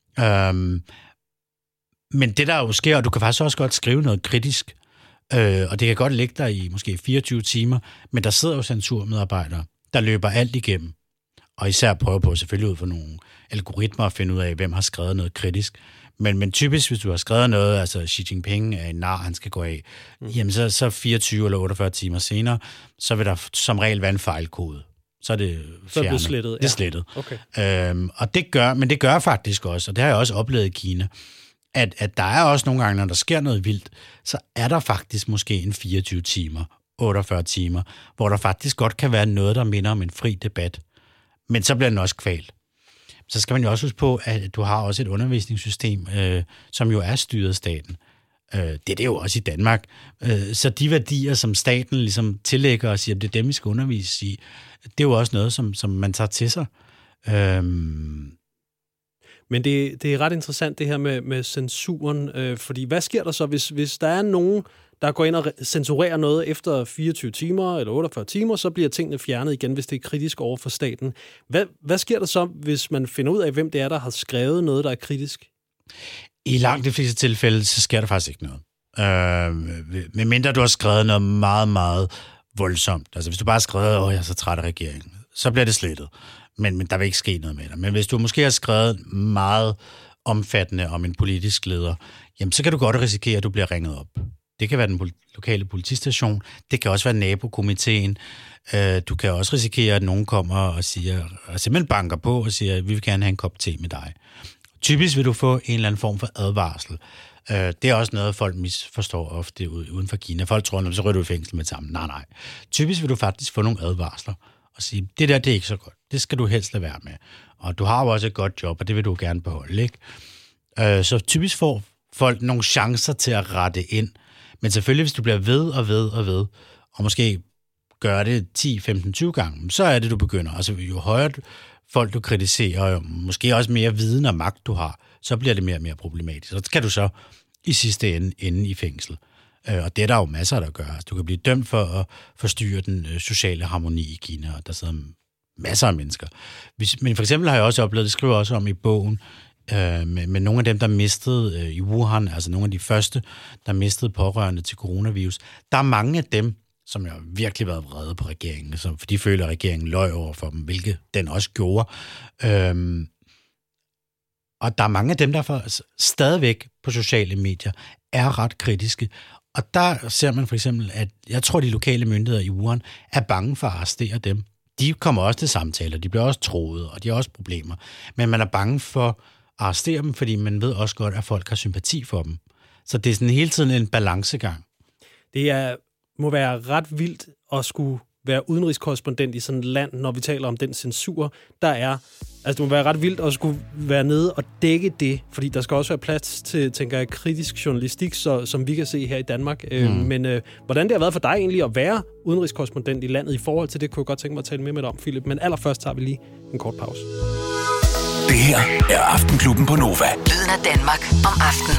Men det der jo sker, og du kan faktisk også godt skrive noget kritisk, og det kan godt ligge der i måske 24 timer, men der sidder jo censurmedarbejdere, der løber alt igennem, og især prøver på selvfølgelig ud for nogle algoritmer at finde ud af, hvem har skrevet noget kritisk. Men typisk, hvis du har skrevet noget, altså Xi Jinping er en nar, han skal gå af, jamen så 24 eller 48 timer senere, så vil der som regel være en fejlkode. Så er det fjernet. Det er slettet. Det er slettet. Okay. Og det gør faktisk også, og det har jeg også oplevet i Kina, at der er også nogle gange, når der sker noget vildt, så er der faktisk måske en 24 timer, 48 timer, hvor der faktisk godt kan være noget, der minder om en fri debat. Men så bliver den også kvalt. Så skal man jo også huske på, at du har også et undervisningssystem, som jo er styret af staten. Det er det jo også i Danmark. Så de værdier, som staten ligesom tillægger og siger, at det er dem, vi skal undervise i, det er jo også noget, som man tager til sig. Men det er ret interessant, det her med censuren, fordi hvad sker der så, hvis der er nogen, der går ind og censurerer noget efter 24 timer eller 48 timer, så bliver tingene fjernet igen, hvis det er kritisk over for staten. Hvad sker der så, hvis man finder ud af, hvem det er, der har skrevet noget, der er kritisk? I langt de fleste tilfælde, så sker der faktisk ikke noget. Medmindre du har skrevet noget meget, meget voldsomt. Altså hvis du bare har skrevet, jeg er så træt af regeringen, så bliver det slettet. Men der vil ikke ske noget med dig. Men hvis du måske har skrevet meget omfattende om en politisk leder, jamen så kan du godt risikere, at du bliver ringet op. Det kan være den lokale politistation, det kan også være nabokomiteen. Du kan også risikere, at nogen kommer og siger, og simpelthen banker på og siger, vi vil gerne have en kop te med dig. Typisk vil du få en eller anden form for advarsel. Det er også noget, folk misforstår ofte uden for Kina. Folk tror, så ryger du i fængsel med sammen. Nej. Typisk vil du faktisk få nogle advarsler og sige, det der, det er ikke så godt. Det skal du helst lade være med. Og du har jo også et godt job, og det vil du gerne beholde, ikke? Så typisk får folk nogle chancer til at rette ind. Men selvfølgelig, hvis du bliver ved, og måske gør det 10, 15, 20 gange, så er det, du begynder. Altså, jo højere folk du kritiserer, og måske også mere viden og magt du har, så bliver det mere og mere problematisk. Så kan du så i sidste ende i fængsel. Og det er der jo masser, der gør. Du kan blive dømt for at forstyrre den sociale harmoni i Kina, og der sidder masser af mennesker. Men for eksempel har jeg også oplevet, det skriver jeg også om i bogen, med nogle af dem, der mistede i Wuhan, altså nogle af de første, der mistede pårørende til coronavirus. Der er mange af dem, som har virkelig været vrede på regeringen, for de føler, at regeringen løj over for dem, hvilket den også gjorde. Og der er mange af dem, der stadigvæk på sociale medier er ret kritiske. Og der ser man for eksempel, at jeg tror, de lokale myndigheder i Wuhan er bange for at arrestere dem. De kommer også til samtaler, de bliver også troet, og de har også problemer. Men man er bange for at arrestere dem, fordi man ved også godt, at folk har sympati for dem. Så det er sådan hele tiden en balancegang. Det må være ret vildt at skulle være udenrigskorrespondent i sådan et land, når vi taler om den censur, der er. Altså, det må være ret vildt at skulle være nede og dække det, fordi der skal også være plads til, tænker jeg, kritisk journalistik, som vi kan se her i Danmark. Men hvordan det har været for dig egentlig at være udenrigskorrespondent i landet i forhold til det, kunne jeg godt tænke mig at tale med dig om, Philip. Men allerførst tager vi lige en kort pause. Det her er Aftenklubben på Nova. Lyden af Danmark om aftenen.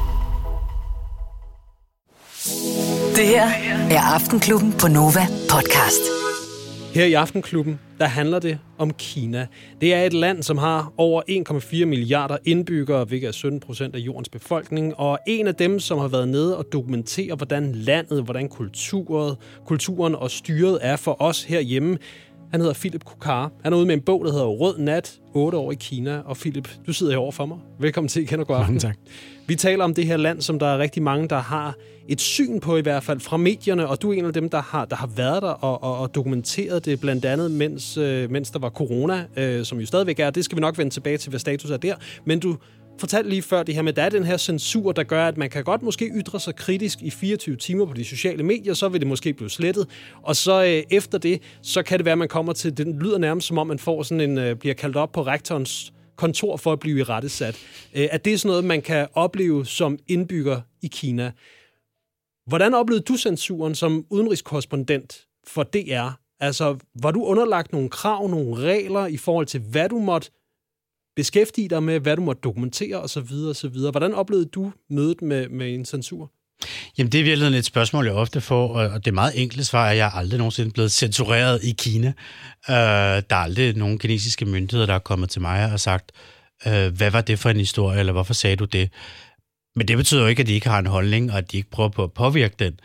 Det her er Aftenklubben på Nova podcast. Her i Aftenklubben, der handler det om Kina. Det er et land, som har over 1,4 milliarder indbyggere, hvilket er 17% af jordens befolkning, og en af dem, som har været nede og dokumentere, hvordan landet, hvordan kulturen og styret er for os herhjemme. Han hedder Philip Kokar. Han er ude med en bog, der hedder Rød Nat, 8 år i Kina. Og Philip, du sidder herovre for mig. Velkommen til, Ken og god aften. Mange tak. Vi taler om det her land, som der er rigtig mange, der har et syn på, i hvert fald fra medierne, og du er en af dem, der har været der og dokumenteret det, blandt andet mens der var corona, som jo stadigvæk er. Det skal vi nok vende tilbage til, hvad status er der. Men du fortalte lige før det her med, at der er den her censur, der gør, at man kan godt måske ytre sig kritisk i 24 timer på de sociale medier, så vil det måske blive slettet, og så efter det, så kan det være, at man kommer til, det lyder nærmest som om, man får sådan en, bliver kaldt op på rektorens kontor for at blive irettesat. At det er sådan noget, man kan opleve som indbygger i Kina. Hvordan oplevede du censuren som udenrigskorrespondent for DR? Altså, var du underlagt nogle krav, nogle regler i forhold til, hvad du måtte beskæftige dig med, hvad du måtte dokumentere osv. osv. Hvordan oplevede du mødet med en censur? Jamen, det er virkelig et spørgsmål, jeg ofte får, og det meget enkle svar er, at jeg aldrig nogensinde blevet censureret i Kina. Der er aldrig nogen kinesiske myndigheder, der er kommet til mig og sagt, hvad var det for en historie, eller hvorfor sagde du det? Men det betyder jo ikke, at de ikke har en holdning, og at de ikke prøver på at påvirke den.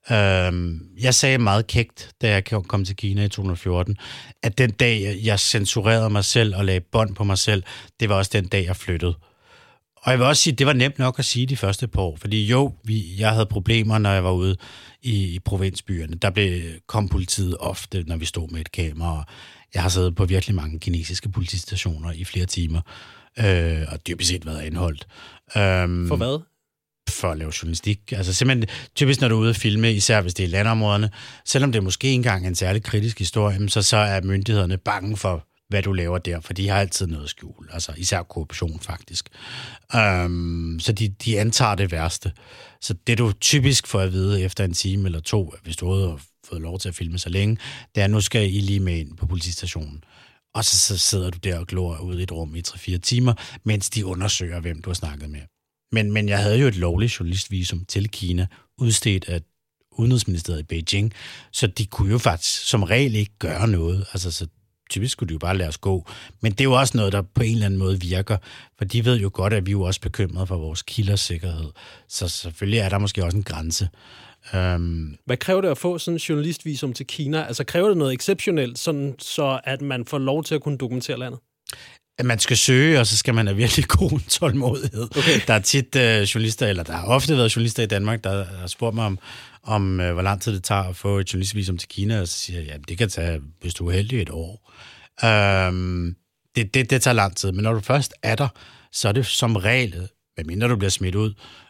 Jeg sagde meget kægt, da jeg kom til Kina i 2014, at den dag, jeg censurerede mig selv og lagde bånd på mig selv, det var også den dag, jeg flyttede. Og jeg vil også sige, at det var nemt nok at sige de første par år, fordi jeg havde problemer, når jeg var ude i provinsbyerne. Der kom politiet ofte, når vi stod med et kamera, og jeg har siddet på virkelig mange kinesiske politistationer i flere timer, og dybest set været anholdt. For hvad? for at lave journalistik. Altså simpelthen, typisk når du er ude at filme, især hvis det er i landområderne, selvom det måske ikke engang er en særlig kritisk historie, så er myndighederne bange for, hvad du laver der, for de har altid noget at skjule. Altså især korruption, faktisk. Så de antager det værste. Så det du typisk får at vide efter en time eller to, hvis du har fået lov til at filme så længe, det er, nu skal I lige med ind på politistationen. Og så sidder du der og glor ude i et rum i 3-4 timer, mens de undersøger, hvem du har snakket med. Men jeg havde jo et lovligt journalistvisum til Kina, udstedt af Udenrigsministeriet i Beijing, så de kunne jo faktisk som regel ikke gøre noget. Altså, så typisk skulle de jo bare lade os gå. Men det er jo også noget, der på en eller anden måde virker, for de ved jo godt, at vi er jo også bekymrede for vores kilders sikkerhed. Så selvfølgelig er der måske også en grænse. Hvad kræver det at få sådan en journalistvisum til Kina? Altså kræver det noget exceptionelt, sådan så at man får lov til at kunne dokumentere landet? At man skal søge, og så skal man have virkelig god tålmodighed. Okay. Der er tit journalister, eller der har ofte været journalister i Danmark, der har spurgt mig om hvor lang tid det tager at få et journalistvisum til Kina, og så siger jeg, det kan tage, hvis du er heldig, et år. Det tager lang tid, men når du først er der, så er det som regel, medmindre du bliver smidt ud,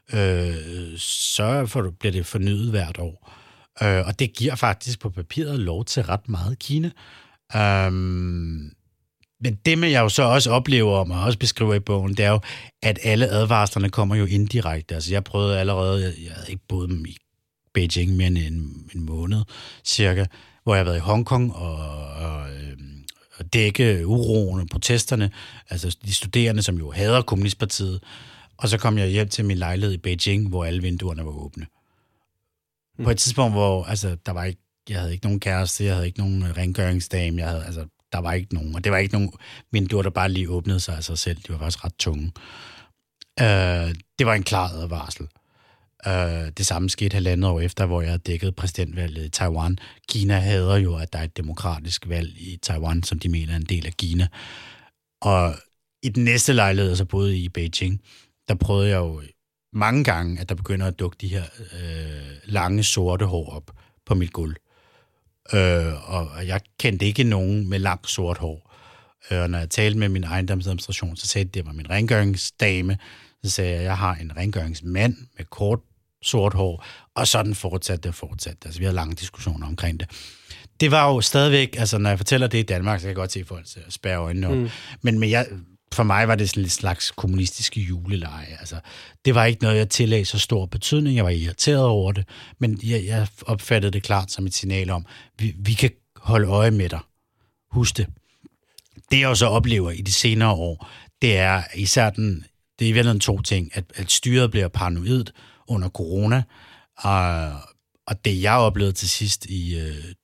så bliver det fornyet hvert år. Og det giver faktisk på papiret lov til ret meget Kina. Men det, jeg jo så også oplever om, og også beskriver i bogen, det er jo, at alle advarslerne kommer jo indirekte. Altså jeg prøvede allerede, jeg havde ikke boet i Beijing mere end en måned cirka, hvor jeg har været i Hongkong og dække uroen og protesterne, altså de studerende, som jo hader Kommunistpartiet. Og så kom jeg hjem til min lejlighed i Beijing, hvor alle vinduerne var åbne. På et tidspunkt, hvor altså, jeg havde ikke nogen kæreste, jeg havde ikke nogen rengøringsdame, der var ikke nogen, og det var ikke nogen vinduer, der bare lige åbnede sig af sig selv. De var faktisk ret tunge. Det var en klar advarsel. Det samme skete 1,5 år efter, hvor jeg havde dækket præsidentvalget i Taiwan. Kina hader jo, at der er et demokratisk valg i Taiwan, som de mener er en del af Kina. Og i den næste lejlighed, så boede i Beijing, der prøvede jeg jo mange gange, at der begynder at dukke de her lange, sorte hår op på mit gulv. Og jeg kendte ikke nogen med langt sort hår. Og når jeg talte med min ejendomsadministration, så sagde de, at det var min rengøringsdame. Så sagde jeg, at jeg har en rengøringsmand med kort sort hår, og sådan fortsatte det. Altså, vi havde lange diskussioner omkring det. Det var jo stadigvæk, altså når jeg fortæller det i Danmark, så kan jeg godt se folk spærre øjnene op. Men for mig var det sådan et slags kommunistiske juleleje. Altså, det var ikke noget, jeg tillagde så stor betydning. Jeg var irriteret over det, men jeg opfattede det klart som et signal om, vi kan holde øje med dig. Husk det. Det jeg jo så oplever i de senere år, det er især det er i virkeligheden 2 ting, at styret bliver paranoid under corona, og det jeg oplevede til sidst i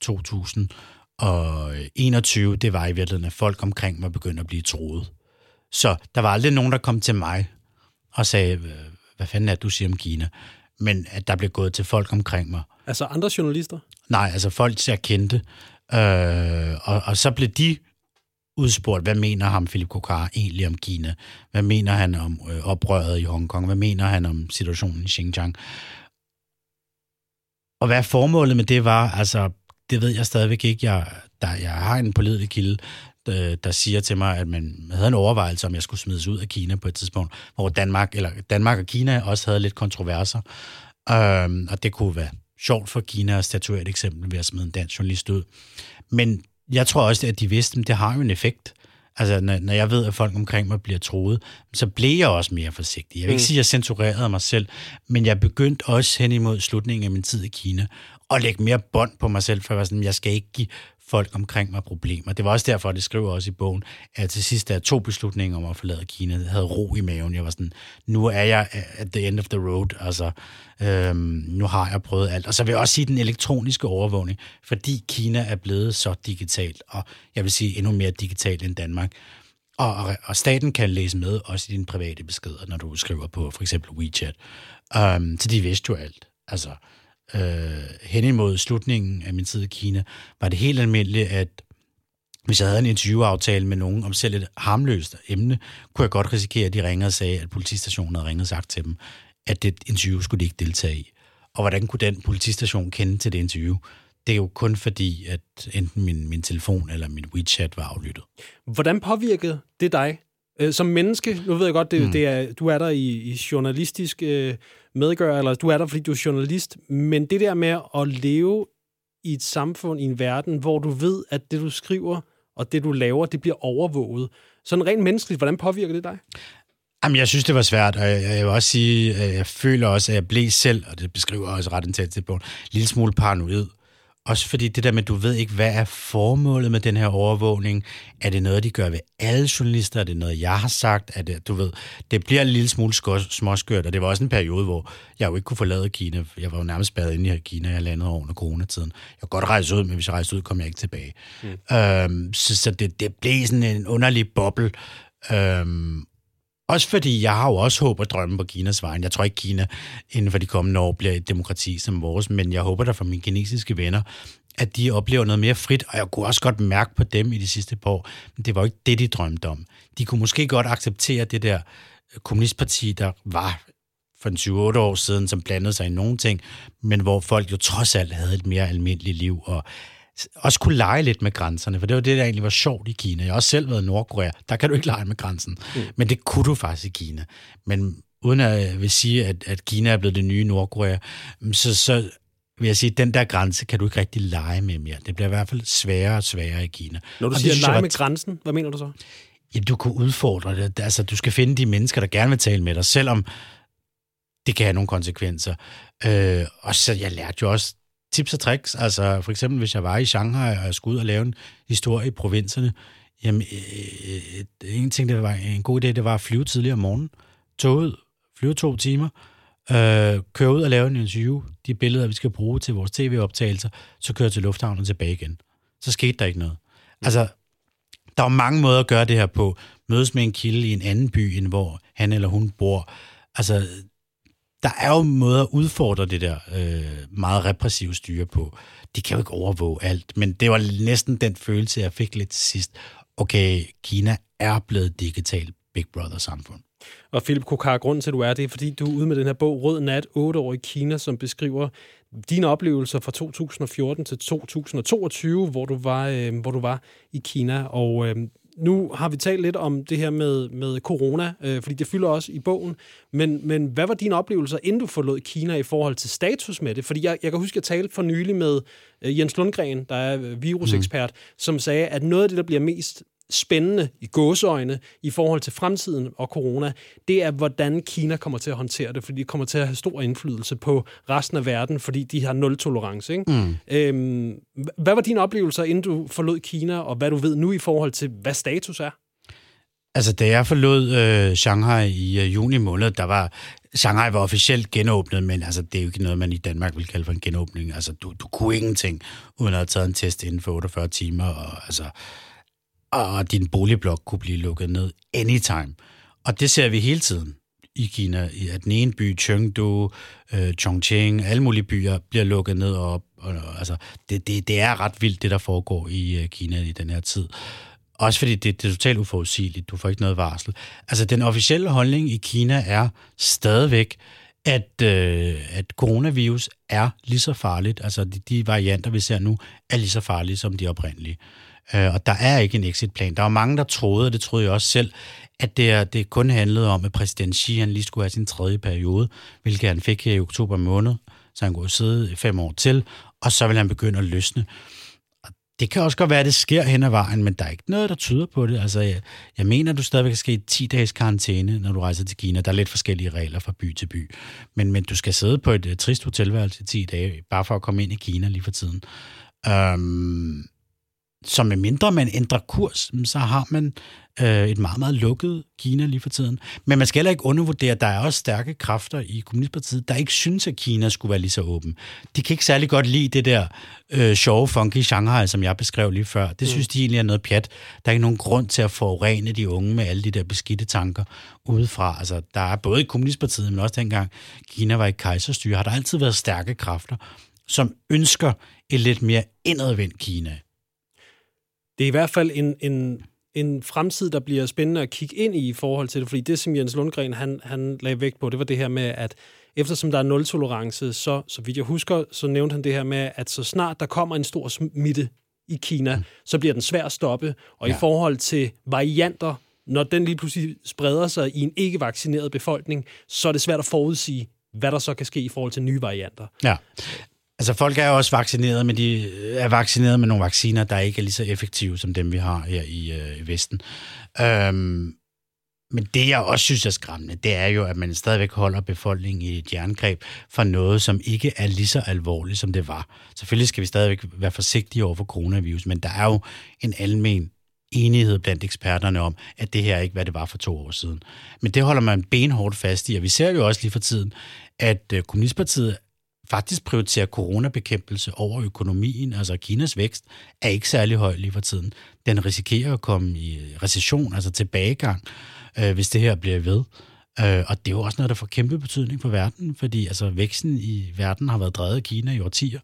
2021, det var i virkeligheden, at folk omkring mig begyndte at blive truet. Så der var aldrig nogen, der kom til mig og sagde, hvad fanden er det, du siger om Kina? Men at der blev gået til folk omkring mig. Altså andre journalister? Nej, altså folk, jeg kendte. Og så blev de udspurgt, hvad mener ham Philip Kokar egentlig om Kina? Hvad mener han om oprøret i Hongkong? Hvad mener han om situationen i Xinjiang? Og hvad formålet med det var, altså, det ved jeg stadigvæk ikke. Jeg har en pålidelig kilde, der siger til mig, at man havde en overvejelse, om jeg skulle smides ud af Kina på et tidspunkt, hvor Danmark og Kina også havde lidt kontroverser. Og det kunne være sjovt for Kina at statuere et eksempel ved at smide en dansk journalist ud. Men jeg tror også, at de vidste, at det har jo en effekt. Altså, når jeg ved, at folk omkring mig bliver truet, så blev jeg også mere forsigtig. Jeg vil ikke sige, at jeg censurerede mig selv, men jeg begyndte også hen imod slutningen af min tid i Kina at lægge mere bånd på mig selv, for jeg skal ikke give folk omkring mig problemer. Det var også derfor, det skriver også i bogen, at til sidst, da jeg tog beslutningen om at forlade Kina, jeg havde ro i maven. Jeg var sådan, nu er jeg at the end of the road. Altså, nu har jeg prøvet alt. Og så vil jeg også sige den elektroniske overvågning, fordi Kina er blevet så digitalt, og jeg vil sige endnu mere digitalt end Danmark. Og staten kan læse med, også i dine private beskeder, når du skriver på for eksempel WeChat. Så de vidste jo alt. Altså, hen imod slutningen af min tid i Kina, var det helt almindeligt, at hvis jeg havde en interviewaftale med nogen om selv et harmløst emne, kunne jeg godt risikere, at de ringede og sagde, at politistationen havde ringet og sagt til dem, at det interview skulle de ikke deltage i. Og hvordan kunne den politistation kende til det interview? Det er jo kun fordi, at enten min telefon eller min WeChat var aflyttet. Hvordan påvirkede det dig, Som menneske, nu ved jeg godt, du er der i journalistisk medgør, eller du er der, fordi du er journalist, men det der med at leve i et samfund, i en verden, hvor du ved, at det, du skriver og det, du laver, det bliver overvåget. Sådan rent menneskeligt, hvordan påvirker det dig? Jamen, jeg synes, det var svært, og jeg vil også sige, at jeg føler også, at jeg blev selv, og det beskriver også ret intensivt på en lille smule paranoid. Også fordi det der med, du ved ikke, hvad er formålet med den her overvågning? Er det noget, de gør ved alle journalister? Er det noget, jeg har sagt? Er det, du ved, det bliver en lille smule småskørt, og det var også en periode, hvor jeg jo ikke kunne forlade Kina. Jeg var jo nærmest spadet inde i Kina, jeg landede over under coronatiden. Jeg kunne godt rejse ud, men hvis jeg rejste ud, kom jeg ikke tilbage. Så det blev sådan en underlig boble. Også fordi jeg har jo også håb og drømme på Kinas vejen. Jeg tror ikke, Kina inden for de kommende år bliver et demokrati som vores, men jeg håber da for mine kinesiske venner, at de oplever noget mere frit, og jeg kunne også godt mærke på dem i de sidste par år, men det var jo ikke det, de drømte om. De kunne måske godt acceptere det der kommunistparti, der var for 7-8 år siden, som blandede sig i nogle ting, men hvor folk jo trods alt havde et mere almindeligt liv, og også kunne lege lidt med grænserne, for det var det, der egentlig var sjovt i Kina. Jeg har også selv været i Nordkorea, der kan du ikke lege med grænsen, men det kunne du faktisk i Kina. Men uden at jeg vil sige, at Kina er blevet det nye Nordkorea, så vil jeg sige, at den der grænse kan du ikke rigtig lege med mere. Det bliver i hvert fald sværere og sværere i Kina. Når du siger lege med grænsen, hvad mener du så? Ja, du kan udfordre det. Altså, du skal finde de mennesker, der gerne vil tale med dig, selvom det kan have nogle konsekvenser. Og så jeg lærte jo også tips og tricks. Altså for eksempel, hvis jeg var i Shanghai, og jeg skulle ud og lave en historie i provinserne, jamen, en ting, der var en god idé, det var at flyve tidligere om morgenen, flyve 2 timer, køre ud og lave en interview, de billeder, vi skal bruge til vores tv-optagelser, så køre til lufthavnen og tilbage igen. Så skete der ikke noget. Altså, der var mange måder at gøre det her på. Mødes med en kilde i en anden by, end hvor han eller hun bor. Altså, der er jo måder at udfordre det der meget repressive styre på. De kan jo ikke overvåge alt, men det var næsten den følelse, jeg fik lidt til sidst. Okay, Kina er blevet digitalt Big Brother-samfund. Og Philip Kokar, grunden til, at du er det, fordi du er ude med den her bog, Rød Nat, 8 år i Kina, som beskriver dine oplevelser fra 2014 til 2022, hvor du var i Kina. Og nu har vi talt lidt om det her med corona, fordi det fylder også i bogen. Men hvad var dine oplevelser, inden du forlod Kina i forhold til status med det? Fordi jeg kan huske, at jeg talte for nylig med Jens Lundgren, der er virusekspert, som sagde, at noget af det, der bliver mest spændende i gåseøjne i forhold til fremtiden og corona, det er, hvordan Kina kommer til at håndtere det, fordi de kommer til at have stor indflydelse på resten af verden, fordi de har nul-tolerance. Ikke? Hvad var dine oplevelser, inden du forlod Kina, og hvad du ved nu i forhold til, hvad status er? Altså, da jeg forlod Shanghai i juni måned, Shanghai var officielt genåbnet, men altså, det er jo ikke noget, man i Danmark vil kalde for en genåbning. Altså, du kunne ingenting, uden at have taget en test inden for 48 timer, og din boligblok kunne blive lukket ned anytime. Og det ser vi hele tiden i Kina. At den ene by, Chengdu, Chongqing, alle mulige byer bliver lukket ned og op. Altså, det er ret vildt, det der foregår i Kina i den her tid. Også fordi det er totalt uforudsigeligt. Du får ikke noget varsel. Altså, den officielle holdning i Kina er stadigvæk, at coronavirus er lige så farligt. Altså, de varianter, vi ser nu, er lige så farlige som de oprindelige. Og der er ikke en exitplan. Der var mange, der troede, og det troede jeg også selv, at det kun handlede om, at præsident Xi han lige skulle have sin 3. periode, hvilket han fik her i oktober måned, så han kunne sidde 5 år til, og så vil han begynde at løsne. Og det kan også godt være, at det sker hen ad vejen, men der er ikke noget, der tyder på det. Altså, jeg mener, at du stadigvæk skal i 10 dages karantæne, når du rejser til Kina. Der er lidt forskellige regler fra by til by. Men du skal sidde på et trist hotelværelse i 10 dage, bare for at komme ind i Kina lige for tiden. Så med mindre man ændrer kurs, så har man et meget, meget lukket Kina lige for tiden. Men man skal heller ikke undervurdere, at der er også stærke kræfter i Kommunistpartiet, der ikke synes, at Kina skulle være lige så åben. De kan ikke særlig godt lide det der sjove, funky Shanghai, som jeg beskrev lige før. Det synes de egentlig er noget pjat. Der er ikke nogen grund til at forurene de unge med alle de der beskidte tanker udefra. Altså, der er både i Kommunistpartiet, men også dengang Kina var i kejserstyre, har der altid været stærke kræfter, som ønsker et lidt mere indadvendt Kina. Det er i hvert fald en fremtid, der bliver spændende at kigge ind i forhold til det, fordi det, som Jens Lundgren han lagde vægt på, det var det her med, at eftersom der er nul-tolerance, så vidt jeg husker, så nævnte han det her med, at så snart der kommer en stor smitte i Kina, så bliver den svær at stoppe, og i forhold til varianter når den lige pludselig spreder sig i en ikke-vaccineret befolkning, så er det svært at forudsige, hvad der så kan ske i forhold til nye varianter. Ja. Altså folk er jo også vaccineret, men de er vaccineret med nogle vacciner, der ikke er lige så effektive som dem, vi har her i Vesten. Men det, jeg også synes er skræmmende, det er jo, at man stadigvæk holder befolkningen i et jerngreb for noget, som ikke er lige så alvorligt, som det var. Selvfølgelig skal vi stadigvæk være forsigtige over for coronavirus, men der er jo en almen enighed blandt eksperterne om, at det her ikke, hvad det var for 2 år siden. Men det holder man benhårdt fast i, og vi ser jo også lige for tiden, at Kommunistpartiet faktisk prioriterer coronabekæmpelse over økonomien. Altså Kinas vækst er ikke særlig høj lige for tiden. Den risikerer at komme i recession, altså tilbagegang, hvis det her bliver ved. Og det er jo også noget, der får kæmpe betydning for verden, fordi altså, væksten i verden har været drevet af Kina i årtier.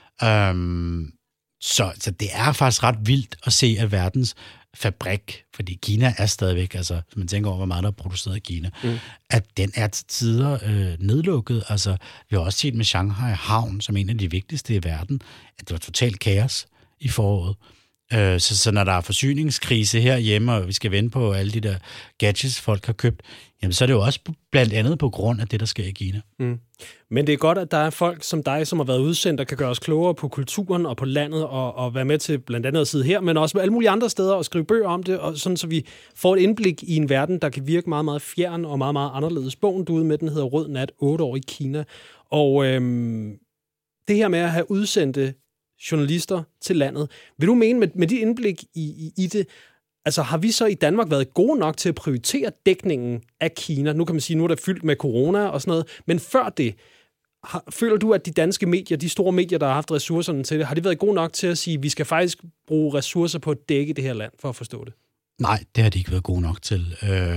Så det er faktisk ret vildt at se, at verdens fabrik, fordi Kina er stadigvæk, altså hvis man tænker over, hvor meget der er produceret i Kina, at den er til tider nedlukket. Altså, vi har også set med Shanghai Havn, som en af de vigtigste i verden, at det var totalt kaos i foråret. Så når der er forsyningskrise herhjemme, og vi skal vente på alle de der gadgets, folk har købt, jamen så er det jo også blandt andet på grund af det, der sker i Kina. Men det er godt, at der er folk som dig, som har været udsendt, der kan gøre os klogere på kulturen og på landet, og være med til blandt andet at sidde her, men også med alle mulige andre steder og skrive bøger om det, og sådan, så vi får et indblik i en verden, der kan virke meget, meget fjern og meget, meget anderledes. Bogen, du er ude med, den hedder Rød Nat, 8 år i Kina. Og det her med at have udsendte journalister til landet. Vil du mene, med dit indblik i det, altså har vi så i Danmark været gode nok til at prioritere dækningen af Kina? Nu kan man sige, nu er der fyldt med corona og sådan noget, men før det, føler du, at de danske medier, de store medier, der har haft ressourcerne til det, har de været gode nok til at sige, at vi skal faktisk bruge ressourcer på at dække det her land, for at forstå det? Nej, det har de ikke været gode nok til.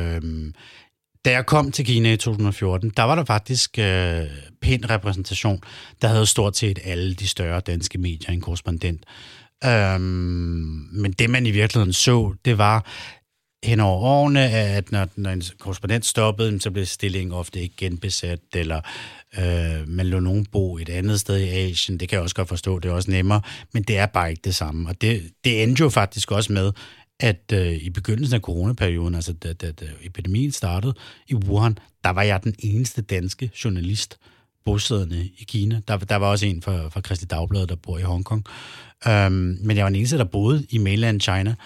Da jeg kom til Kina i 2014, der var der faktisk pæn repræsentation. Der havde stort set alle de større danske medier en korrespondent. Men det, man i virkeligheden så, det var hen over årene, at når en korrespondent stoppede, så blev stillingen ofte ikke genbesat, eller man lå nogen bo et andet sted i Asien. Det kan jeg også godt forstå, det er også nemmere, men det er bare ikke det samme. Og det endte jo faktisk også med, at i begyndelsen af coronaperioden, altså da epidemien startede i Wuhan, der var jeg den eneste danske journalist bosiddende i Kina. Der var også en fra Kristeligt Dagblad, der bor i Hongkong. Men jeg var den eneste, der boede i mainland China.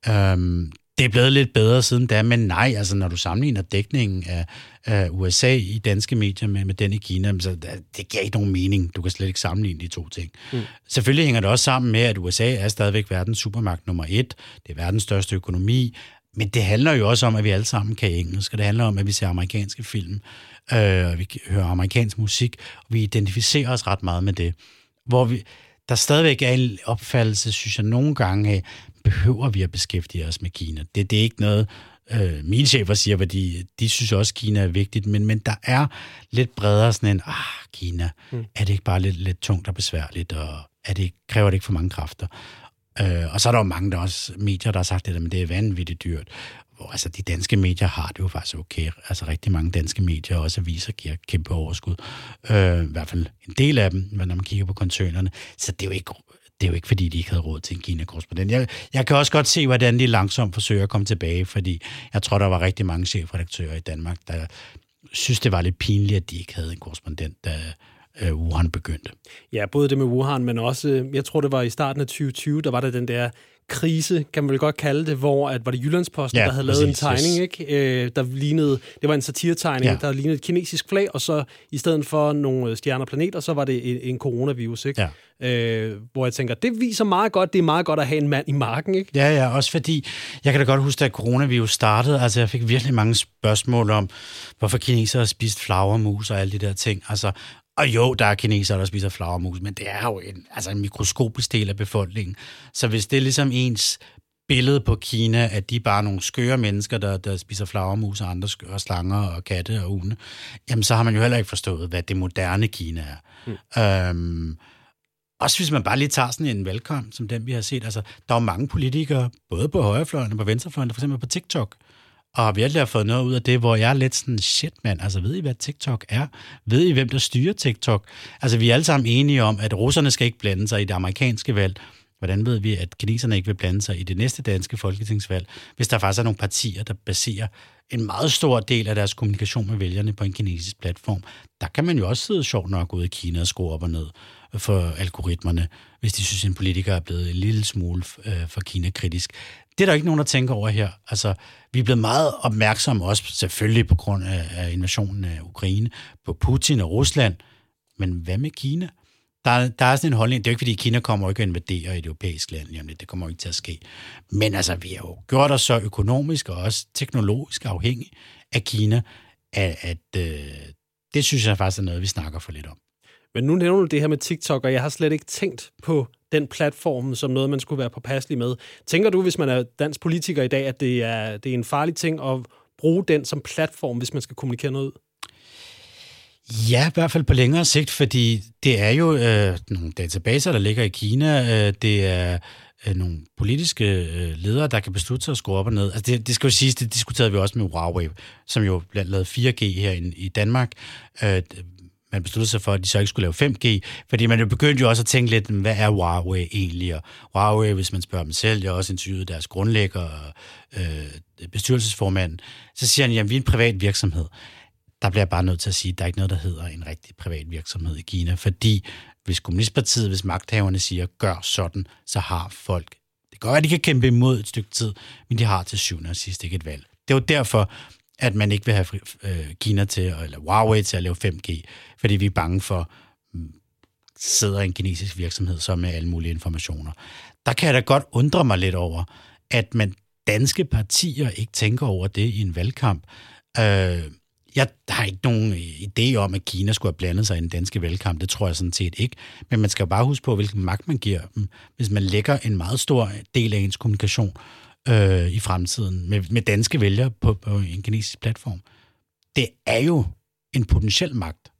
Det er blevet lidt bedre siden da, men nej, altså når du sammenligner dækningen af USA i danske medier med den i Kina, så det giver ikke nogen mening. Du kan slet ikke sammenligne de to ting. Selvfølgelig hænger det også sammen med, at USA er stadigvæk verdens supermagt nummer 1. Det er verdens største økonomi. Men det handler jo også om, at vi alle sammen kan engelsk, og det handler om, at vi ser amerikanske film, og vi hører amerikansk musik, og vi identificerer os ret meget med det. Hvor der stadigvæk er en opfattelse, synes jeg, nogle gange af, behøver vi at beskæftige os med Kina. Det er ikke noget, mine chefer siger, fordi de synes også, at Kina er vigtigt, men der er lidt bredere sådan en, Kina, er det ikke bare lidt tungt og besværligt, og kræver det ikke for mange kræfter? Og så er der jo mange medier, der har sagt det, men det er vanvittigt dyrt. Hvor altså de danske medier har det jo faktisk okay. Altså rigtig mange danske medier også aviser giver kæmpe overskud. I hvert fald en del af dem, når man kigger på koncernerne. Så det er jo ikke fordi, de ikke havde råd til en Kina-korrespondent. Jeg kan også godt se, hvordan de langsomt forsøger at komme tilbage, fordi jeg tror, der var rigtig mange chefredaktører i Danmark, der synes, det var lidt pinligt, at de ikke havde en korrespondent, da Wuhan begyndte. Ja, både det med Wuhan, men også, jeg tror, det var i starten af 2020, der var der den der krise, kan man vel godt kalde det, hvor var det Jyllandsposten, der havde lavet en tegning, ikke? Der lignede, det var en satiretegning, der lignede et kinesisk flag, og så i stedet for nogle stjerner og planeter, så var det en coronavirus, ikke? Hvor jeg tænker, det viser meget godt, det er meget godt at have en mand i marken, ikke? Ja, også fordi, jeg kan da godt huske, at coronavirus startede, altså jeg fik virkelig mange spørgsmål om, hvorfor kinesere har spist flagermus og alle de der ting, altså. Og jo, der er kinesere, der spiser flagermus, men det er jo en mikroskopisk del af befolkningen. Så hvis det er ligesom ens billede på Kina, at de bare er nogle skøre mennesker, der spiser flagermus og andre skøre slanger og katte og hunde, jamen så har man jo heller ikke forstået, hvad det moderne Kina er. Også hvis man bare lige tager sådan en valgkamp, som den vi har set. Altså, der er jo mange politikere, både på højrefløjen og på venstrefløjen, der for eksempel på TikTok, og har virkelig fået noget ud af det, hvor jeg er lidt sådan, shit mand, altså ved I, hvad TikTok er? Ved I, hvem der styrer TikTok? Altså vi er alle sammen enige om, at russerne skal ikke blande sig i det amerikanske valg, Hvordan ved vi, at kineserne ikke vil blande sig i det næste danske folketingsvalg, hvis der faktisk er nogle partier, der baserer en meget stor del af deres kommunikation med vælgerne på en kinesisk platform? Der kan man jo også sidde sjovt nok ude i Kina og skrue op og ned for algoritmerne, hvis de synes, at en politiker er blevet en lille smule for Kina-kritisk. Det er der ikke nogen, der tænker over her. Altså, vi er blevet meget opmærksomme, også selvfølgelig på grund af invasionen af Ukraine, på Putin og Rusland. Men hvad med Kina? Der er sådan en holdning. Det er jo ikke, fordi Kina kommer ikke at invadere et europæisk land. Jamen, det kommer ikke til at ske. Men altså, vi har jo gjort os så økonomisk og også teknologisk afhængig af Kina, at det synes jeg faktisk er noget, vi snakker for lidt om. Men nu nævner du det her med TikTok, og jeg har slet ikke tænkt på den platform som noget, man skulle være påpasselig med. Tænker du, hvis man er dansk politiker i dag, at det er en farlig ting at bruge den som platform, hvis man skal kommunikere noget ud? Ja, i hvert fald på længere sigt, fordi det er jo nogle databaser, der ligger i Kina. Det er nogle politiske ledere, der kan beslutte sig at skrue op og ned. Altså det skal jo siges, det diskuterede vi også med Huawei, som jo lavede 4G her i Danmark. Man besluttede sig for, at de så ikke skulle lave 5G, fordi man jo begyndte jo også at tænke lidt, hvad er Huawei egentlig? Og Huawei, hvis man spørger dem selv, jeg har også interviewet deres grundlægger og bestyrelsesformand, så siger han, jamen vi er en privat virksomhed. Der bliver jeg bare nødt til at sige, at der er ikke noget, der hedder en rigtig privat virksomhed i Kina, fordi hvis Kommunistpartiet, hvis magthaverne siger, gør sådan, så har folk. Det kan godt være, at de kan kæmpe imod et stykke tid, men de har til syvende og sidst ikke et valg. Det er jo derfor, at man ikke vil have Kina til, eller Huawei til at lave 5G, fordi vi er bange for, sidder en kinesisk virksomhed så med alle mulige informationer. Der kan jeg da godt undre mig lidt over, at man danske partier ikke tænker over det i en valgkamp. Jeg har ikke nogen idé om, at Kina skulle have blandet sig i den danske valgkamp. Det tror jeg sådan set ikke. Men man skal jo bare huske på, hvilken magt man giver dem, hvis man lægger en meget stor del af ens kommunikation i fremtiden med danske vælgere på en kinesisk platform. Det er jo en potentiel magt.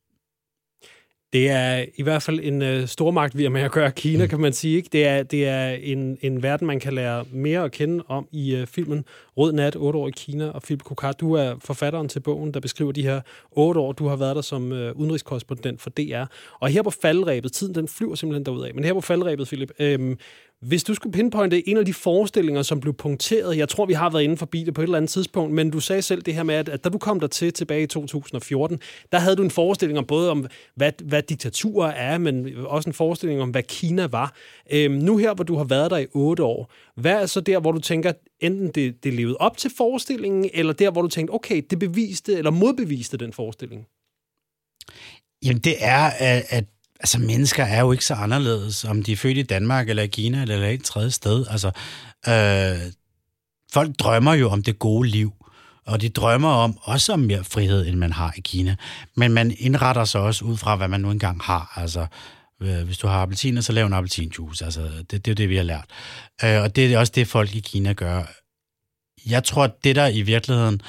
Det er i hvert fald en stormagt, vi er med at gøre Kina, kan man sige. Ikke? Det er en verden, man kan lære mere at kende om i filmen Rød Nat, 8 år i Kina. Og Philip Kokar, du er forfatteren til bogen, der beskriver de her 8 år, du har været der som udenrigskorrespondent for DR. Og her på faldrebet, tiden den flyver simpelthen derudad, men her på faldrebet, Philip, hvis du skulle pinpointe en af de forestillinger, som blev punkteret, jeg tror, vi har været inde forbi det på et eller andet tidspunkt, men du sagde selv det her med, at da du kom der tilbage i 2014, der havde du en forestilling om både om, hvad diktaturer er, men også en forestilling om, hvad Kina var. Nu her, hvor du har været der i 8 år, hvad er så der, hvor du tænker, enten det levede op til forestillingen, eller der, hvor du tænkte, okay, det beviste eller modbeviste den forestilling? Jamen, det er, at altså, mennesker er jo ikke så anderledes, om de er født i Danmark, eller i Kina, eller et tredje sted. Altså, folk drømmer jo om det gode liv, og de drømmer også om mere frihed, end man har i Kina. Men man indretter sig også ud fra, hvad man nu engang har. Altså, hvis du har appelsiner, så lav en appelsinjuice. Altså, det er jo det, vi har lært. Og det er også det, folk i Kina gør. Jeg tror, at det, der i virkeligheden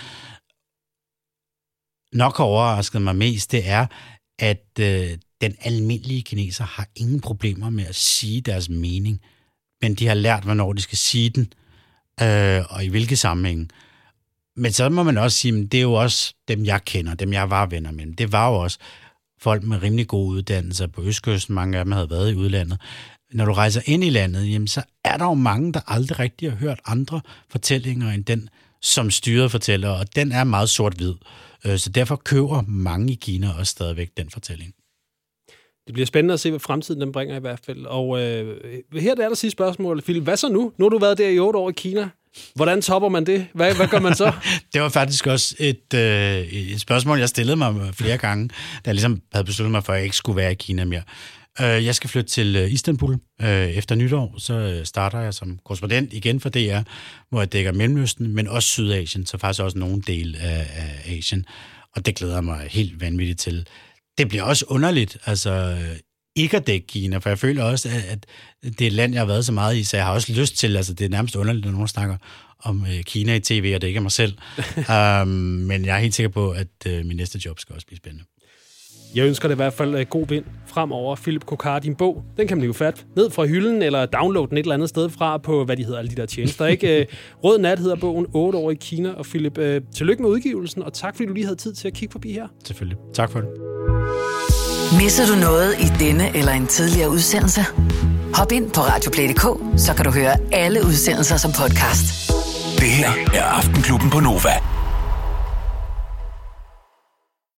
nok har overrasket mig mest, det er, at den almindelige kineser har ingen problemer med at sige deres mening, men de har lært, hvornår de skal sige den, og i hvilke sammenhænge. Men så må man også sige, at det er jo også dem, jeg kender, dem jeg var venner med. Det var jo også folk med rimelig gode uddannelser på Østkysten. Mange af dem havde været i udlandet. Når du rejser ind i landet, jamen, så er der jo mange, der aldrig rigtig har hørt andre fortællinger end den, som styret fortæller, og den er meget sort-hvid. Så derfor køber mange i Kina også stadigvæk den fortælling. Det bliver spændende at se, hvad fremtiden den bringer i hvert fald. Og her er det sidste spørgsmål, Philip. Hvad så nu? Nu har du været der i 8 år i Kina. Hvordan topper man det? Hvad gør man så? Det var faktisk også et spørgsmål, jeg stillede mig flere gange, da jeg ligesom havde besluttet mig for, at jeg ikke skulle være i Kina mere. Jeg skal flytte til Istanbul efter nytår, så starter jeg som korrespondent igen for DR, hvor jeg dækker Mellemøsten, men også Sydasien, så faktisk også nogle del af Asien. Og det glæder mig helt vanvittigt til. Det bliver også underligt, altså ikke at dække Kina, for jeg føler også, at det er et land, jeg har været så meget i, så jeg har også lyst til, altså det er nærmest underligt, når nogen snakker om Kina i tv, og det ikke er mig selv. Men jeg er helt sikker på, at min næste job skal også blive spændende. Jeg ønsker dig i hvert fald god vind fremover. Philip Kokar, din bog, den kan man jo fat ned fra hylden, eller downloade den et eller andet sted fra på, hvad de hedder, alle de der tjenester. Ikke? Rød Nat hedder bogen, 8 år i Kina. Og Philip, tillykke med udgivelsen, og tak fordi du lige havde tid til at kigge forbi her. Selvfølgelig. Tak for det. Misser du noget i denne eller en tidligere udsendelse? Hop ind på radioplay.dk, så kan du høre alle udsendelser som podcast. Det her er Aftenklubben på Nova.